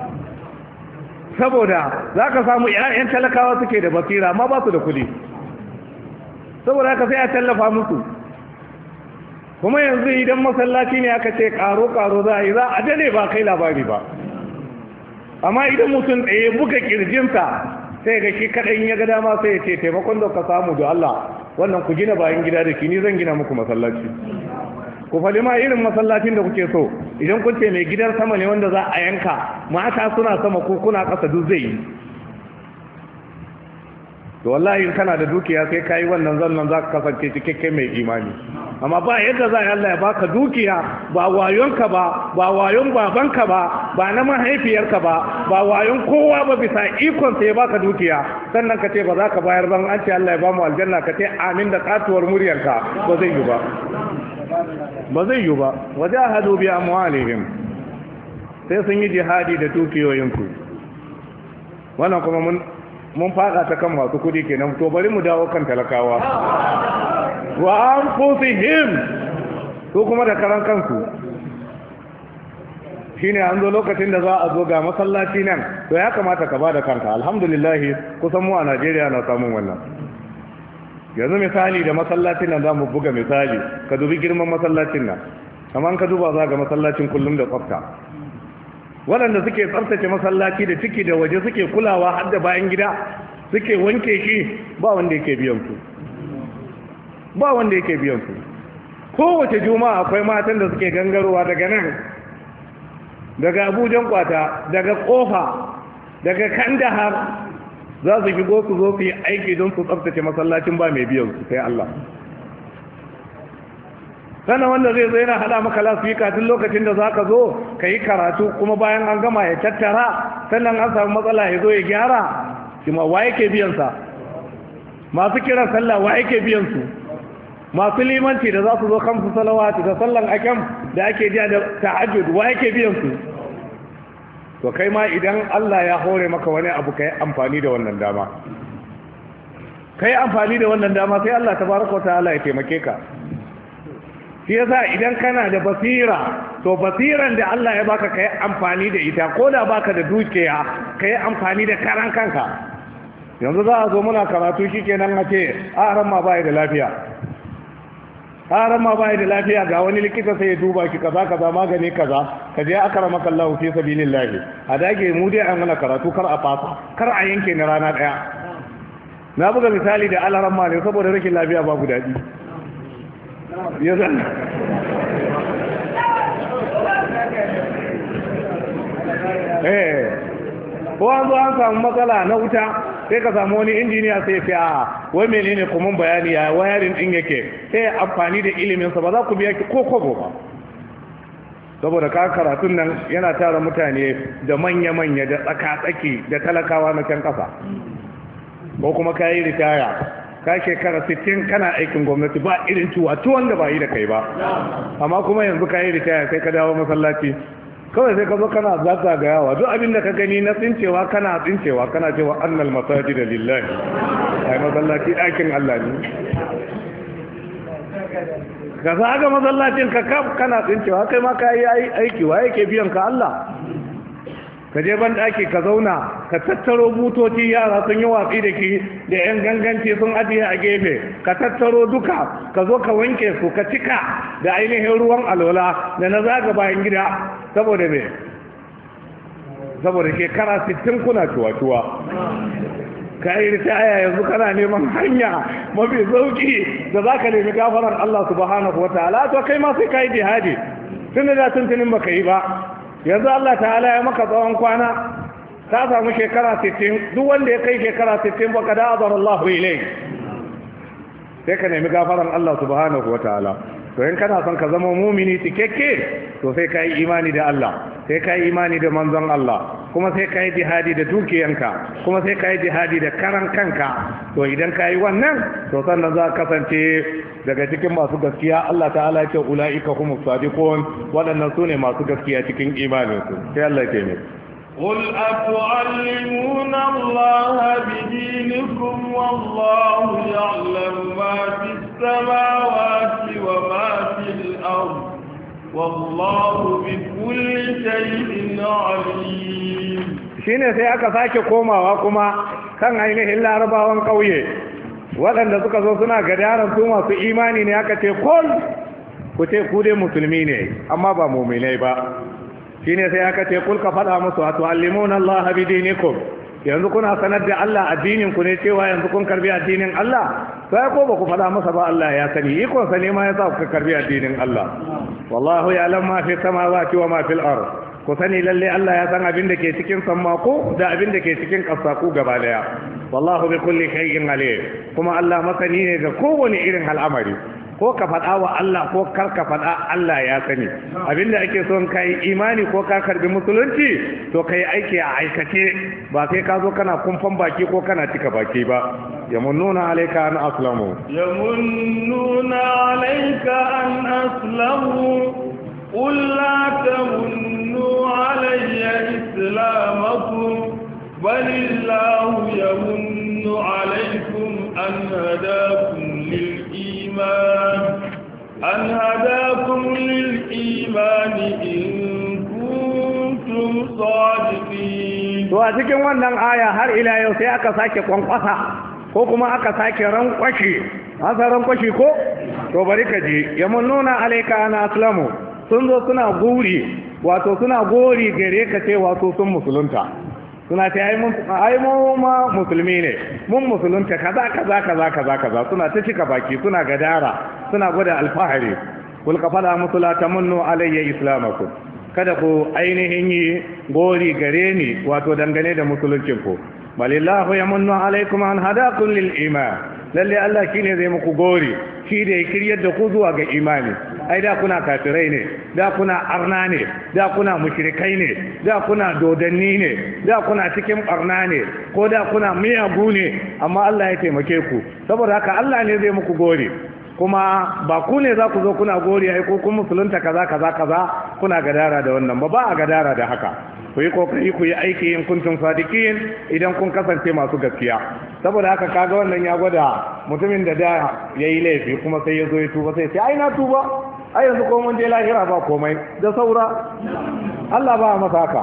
saboda za ka samu 'ya'yan talakawa suke da basira amma ba su da kudi saboda haka sai a tallafa musu kuma yanzu idan masallaci ne aka ce karo-karo za a yi za a dade ba kai labari ba amma idan mutum ɗaya buga kirjinsa sai ga shi kaɗan ya ga dama sai ya ce taimakon da ka samu da Allah wannan ku gina bayan gida da ki ni zan gina muku masallaci ku faɗi ma irin masallacin da kuke so idan kun ce mai gidan sama ne wanda za a yanka mata suna sama ko kuna ƙasa duk zai yi to wallahi in kana da dukiya sai ka yi wannan zannan za ka kasance cikakken mai imani amma ba yadda za a Allah ya baka dukiya ba wayonka ba wayon babanka ba na mahaifiyarka ba wayon kowa ba bisa ikon sai ya baka dukiya sannan ka ce ba za ka bayar ban an ce Allah ya ba mu aljanna ka ce amin da katuwar muryarka ba zai yi ba wajahadu bi amwalihim sai sun yi jihadi da dukiyoyinku wannan kuma mun fada ta kan masu kudi kenan to bari mu dawo kan talakawa wa anfusihim ko kuma da karan kansu shine an zo lokacin da za a zo ga masallaci nan to ya kamata ka bada kanka alhamdulillah kusan mu a Najeriya na samun wannan yanzu misali da masallacin nan zamu buga misali ka dubi girman masallacin nan amma ka duba za ga masallacin kullum da tsafta waɗanda suke tsaftace masallaci da ciki da waje suke kulawa har da bayan gida suke wanke shi ba wanda yake biyan su kowace juma'a akwai matan da suke gangarowa daga nan daga abujan kwata daga kofa daga kandahar za su shigo su zo su yi aiki don su tsaftace masallacin ba mai biyan su sai Allah sannan wanda zai zo yana hada maka lasfika tun lokacin da za ka zo ka yi karatu kuma bayan an gama ya tattara sannan an samu matsala ya zo ya gyara shi ma wa yake biyansa masu kiran sallah wa yake biyansu masu limanci da za su zo kamsu salawati da sallan akam da ake jiya da tahajjud wa yake biyansu to kai ma idan Allah ya hore maka wani abu ka yi amfani da wannan dama sai Allah tabaraka wa ta'ala ya taimake ka shi yasa idan kana da basira to basiran da Allah ya baka kai amfani da ita ko da baka da dukiya kai amfani da karan kanka yanzu za a zo muna karatu shikenan a ce aran ma bai da lafiya ga wani likita sai ya duba ki kaza magani kaza ka je akramaka Allah fi sabilillah a dage mu dai an mana karatu kar a fasa kar a yanke ni rana daya na buga misali da alaran ma ne saboda rashin lafiya babu dadi ya zan ko an zo an samu matsala na wuta sai ka samu wani injiniya sai fi a wai menene kuma bayani ya wayarin din yake sai amfani da iliminsa ba za ku biya ki ko kogo ba saboda ka karatun nan yana tara mutane da manya-manya da tsaka-tsaki da talakawa na can kasa ko kuma ka yi ritaya ka shekara 60 kana aikin gwamnati ba irin tuwon da ba yi da kai ba amma kuma yanzu ka yi ritaya sai ka dawo masallaci kawai sai ka zo kana zagayawa duk abin da ka gani na tsincewa kana cewa annal masajida lillahi ai masallaci ɗakin Allah ne ka zaga masallacin ka kana tsincewa kai ma ka yi aiki wa yake biyan ka Allah ka je ban daki ka zauna ka tattaro butoci yara sun yi watsi da ki da yan ganganci sun ajiye a gefe ka tattaro duka ka zo ka wanke su ka cika da ainihin ruwan alola da na zaga bayan gida saboda me saboda shekara 60 kuna cuwa-cuwa ka yi ritaya yanzu kana neman hanya mafi sauki da za ka nemi gafarar Allah subhanahu wa ta'ala to kai ma sai ka yi jihadi tun da tuntunin baka yi ba yanzu Allah ta'ala ya maka tsawon kwana ka samu shekara 60 duk wanda ya kai shekara 60 baka da azar Allah ilai sai ka nemi gafaran Allah subhanahu wa ta'ala to in kana son ka zama mumini cikakke to sai ka yi imani da Allah sai ka yi imani da manzon Allah kuma sai ka yi jihadi da dukiyanka kuma sai ka yi jihadi da karan kanka to idan ka yi wannan to sannan za ka kasance daga cikin masu gaskiya Allah ta'ala ya ce ula'ika humus sadiqun waɗannan su ne masu gaskiya cikin imaninsu sai Allah ya ce قل أتعلمون الله بدينكم والله يعلم ما في السماوات وما في الأرض والله بكل شيء عليم shine sai aka sake komawa kuma kan ainihin larabawan ƙauye waɗanda suka zo suna gadaran su masu imani ne aka ce ku ce ku dai musulmi ne amma ba mu'minai ba shine sai aka ce kul ka faɗa musu atu'allimuna Allah bidinikum yanzu kuna sanar da Allah addinin ku ne cewa yanzu kun karbi addinin Allah sai ko ba ku faɗa masa ba Allah ya sani iko sa ne ma yasa ku karbi addinin Allah wallahu ya'lam ma fi samawati wa ma fil ard ku sani lalle Allah ya san abin da ke cikin sammako da abin da ke cikin ƙasaku gaba daya wallahu bi kulli shay'in alim kuma Allah masani ne ga kowane irin al'amari ko ka faɗa wa Allah ko kar ka faɗa Allah ya sani abinda ake son kai imani ko ka karbi musulunci to kai aiki a aikace ba sai ka zo kana kumfan baki ko kana cika baki ba yamunnuna alayka an aslamu قل لا تمنوا علي إسلامكم بل الله يمن عليكم أن هداكم للإيمان إن كنتم صادقين. to a cikin wannan aya har ila yau sai aka sake kwankwasa ko kuma aka sake rankwashi rankwashi ko to bari ka ji yamunnuna alayka an aslamu sun zo suna guri wato suna gori gare ka ce wato sun musulunta suna ce ai mu ma musulmi ne mun musulunta kaza suna ta cika baki suna gadara suna gwada alfahari kul ka fada musu la tamunnu alayya islamakum kada ku ainihin yi gori gare ni wato dangane da musuluncin ku balillahu yamunnu alaykum an hadakum lil iman lalle Allah shine zai muku gori shi da ya kiryar da ku zuwa ga imani ai da kuna kafirai ne da kuna arna ne da kuna mushrikai ne da kuna dodanni ne da kuna cikin barna ne ko da kuna miyagu ne amma Allah ya taimake ku saboda haka Allah ne zai muku gori kuma ba ku ne za ku zo kuna gori ai ko kun musulunta kaza kuna gadara da wannan ba a gadara da haka ku yi kokari ku yi aiki in kuntum sadiqin idan kun kasance masu gaskiya saboda haka kaga wannan ya gwada mutumin da yayi laifi kuma sai ya zo ya tuba sai ai na tuba ai yanzu ko mun je lahira ba komai da saura Allah ba a masa haka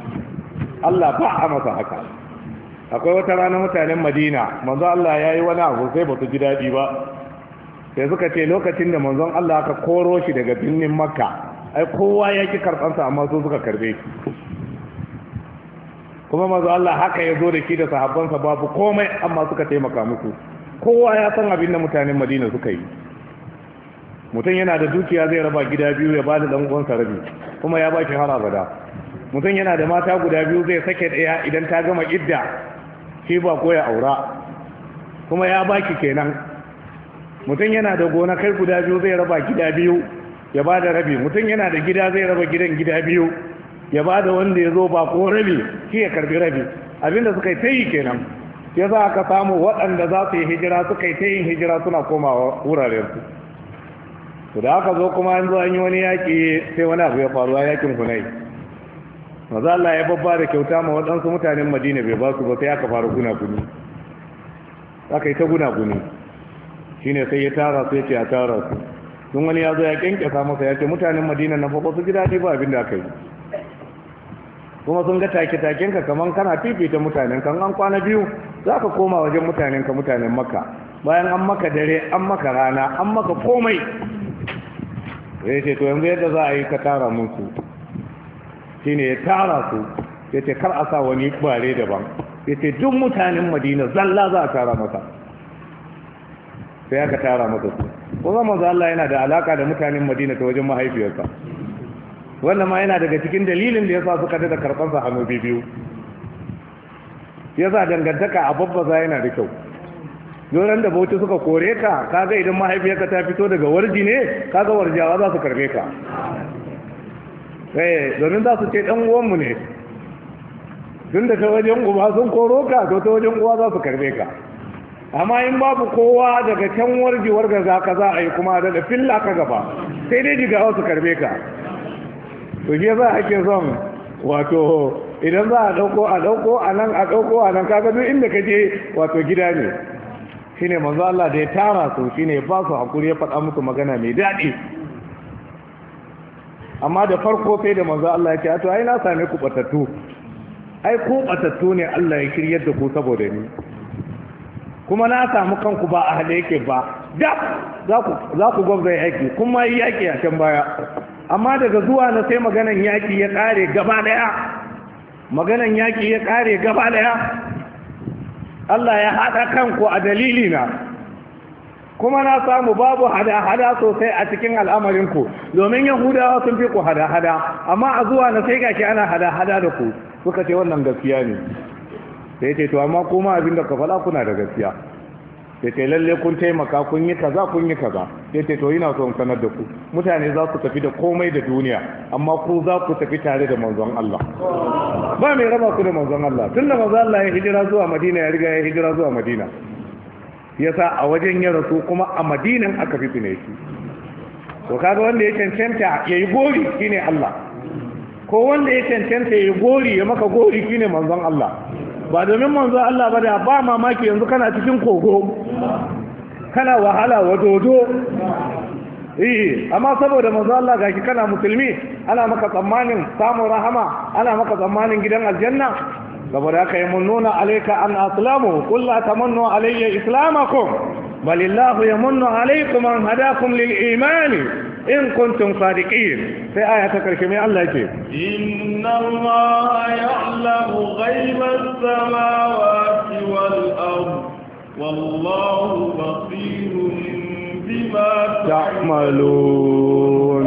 akwai wata rana mutanen Madina manzo Allah yayi wani abu sai ba su ji dadi ba sai suka ce lokacin da manzon Allah aka koro shi daga birnin Makka ai kowa ya ki karbansa amma su suka karbe shi kuma manzo Allah haka ya zo da shi da sahabbansa babu komai amma suka taimaka musu kowa ya san abin da mutanen Madina suka yi mutum yana da dukiya zai raba gida biyu ya bada dan uwansa rabi kuma ya baki har abada mutum yana da mata guda biyu zai sake daya idan ta gama idda shi ba ko ya aura kuma ya baki kenan mutum yana da gonakai guda biyu zai raba gida biyu ya bada rabi mutum yana da gida zai raba gidan gida biyu ya bada wanda ya zo ba ko rabi shi ya karbi rabi abinda suka yi ta yi kenan ya za ka samu waɗanda za su yi hijira suka yi ta yin hijira suna komawa wurarensu to da aka zo kuma an zo an yi wani yaƙi sai wani abu ya faru a yaƙin Hunay maza Allah ya babba da kyauta ma waɗansu mutanen Madina bai ba su ba sai aka fara guna-guni aka yi ta guna-guni shine sai ya tara su ya ce a tara su don wani ya zo ya kyankyasa masa ya ce mutanen Madina na fa su ji daɗi ba abin da aka yi kuma sun ga take-taken ka kaman kana fifita mutanen kan an kwana biyu za ka koma wajen mutanen ka mutanen Makka bayan an maka dare an maka rana an maka komai ya ce to yanzu yadda za a yi ka tara musu shi ne ya tara su ya ce kar a sa wani bare daban ya ce duk mutanen Madina zalla za a tara masa sai aka tara masa su kuma manzo Allah yana da alaka da mutanen Madina ta wajen mahaifiyarsa wannan ma yana daga cikin dalilin da yasa suka da karban sa hannu biyu yasa dangantaka a babbaza yana da kyau doran da bauchi suka kore ka kaga idan mahaifiyarka ta fito daga warji ne kaga warjawa za su karbe ka domin za su ce dan uwanmu ne tun da ta wajen uba sun koro ka to ta wajen uwa za su karbe ka amma in babu kowa daga can warjiwar ga za a yi kuma daga filla ka gaba sai dai jigawa su karbe ka to shi za a ke son wato idan za a dauko a nan kaga duk inda ka je wato gida ne shine manzo Allah da ya tara su shine ba su hakuri ya faɗa musu magana mai daɗi amma da farko sai da manzo Allah ya ce to ai na same ku batattu ai ku batattu ne Allah ya kiryar da ku saboda ni kuma na samu kanku ba a hade yake ba za ku gwabza yaki kuma yi yaki a can baya amma daga zuwa na sai maganan yaki ya kare gaba daya Allah ya haɗa kanku a dalilina kuma na samu babu hada-hada sosai a cikin al'amarinku domin yahudawa sun fi ku hada-hada amma a zuwa na sai gashi ana hada-hada da ku suka ce wannan gaskiya ne sai ce to amma kuma abin da ka faɗa kuna da gaskiya ya ce lalle kun taimaka kun yi kaza kun yi kaza ya ce to ina son sanar da ku mutane za su tafi da komai da duniya amma ku za ku tafi tare da manzon Allah ba mai raba ku da manzon Allah tunda manzon Allah ya hijira zuwa Madina ya riga ya hijira zuwa Madina yasa a wajen ya rasu kuma a Madinan aka fitine shi to kaga wanda ya cancanta yayi gori shine Allah ko wanda ya cancanta yayi gori ya maka gori shine manzon Allah ba domin manzon Allah ba da ba mamaki yanzu kana cikin kogo kana wahala wadodo amma saboda manzon Allah gashi kana musulmi ana maka tsammanin samun rahama ana maka tsammanin gidan aljanna saboda haka yamununa alayka an aslamu qul la tamannu alayya islamakum balillahu yamunnu alaykum an hadakum lil iman in kuntum sadiqin sai aya ta karshe mai Allah yake inna allaha ya'lamu ghaibas samawati wal ard wallahu basirun bima ta'malun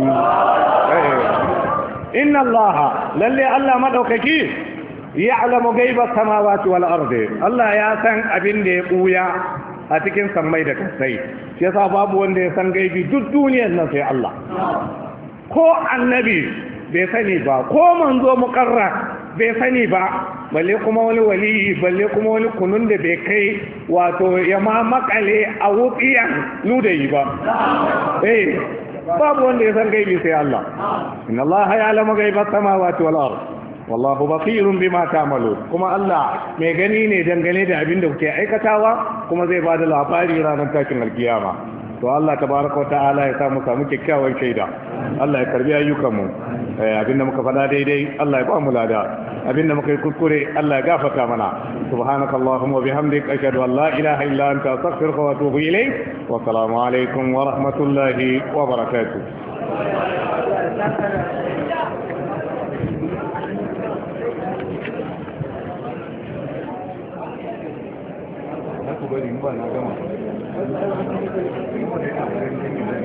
inna allaha lalle Allah madaukaki ya'lamu ghaibas samawati wal ard Allah ya san abin da ya buya a cikin sammai da kasai shi yasa babu wanda ya san gaibi duk duniyar nan sai Allah ko annabi bai sani ba ko manzo muqarra bai sani ba balle kuma wani wali balle kuma wani kunun da bai kai wato ya ma makale a wuqiyan ludayi ba babu wanda ya san gaibi sai Allah inna Allah ya'lamu ghaibas samawati wal ard wallahu basirun bima ta'malun kuma Allah mai gani ne dangane da abin da kuke aikatawa kuma zai bada labari ranar tashin alkiyama to Allah tabaraka wa ta'ala ya samu kyakkyawan shaida Allah ya karbi ayyukan mu abinda muka faɗa daidai Allah ya ba mu lada abinda muka yi kuskure Allah ya gafarta mana subhanakallahumma wa bihamdik ashhadu an la ilaha illa anta astaghfiruka wa atubu ilayk wa assalamu alaikum wa rahmatullahi wa barakatuh bari ba na gama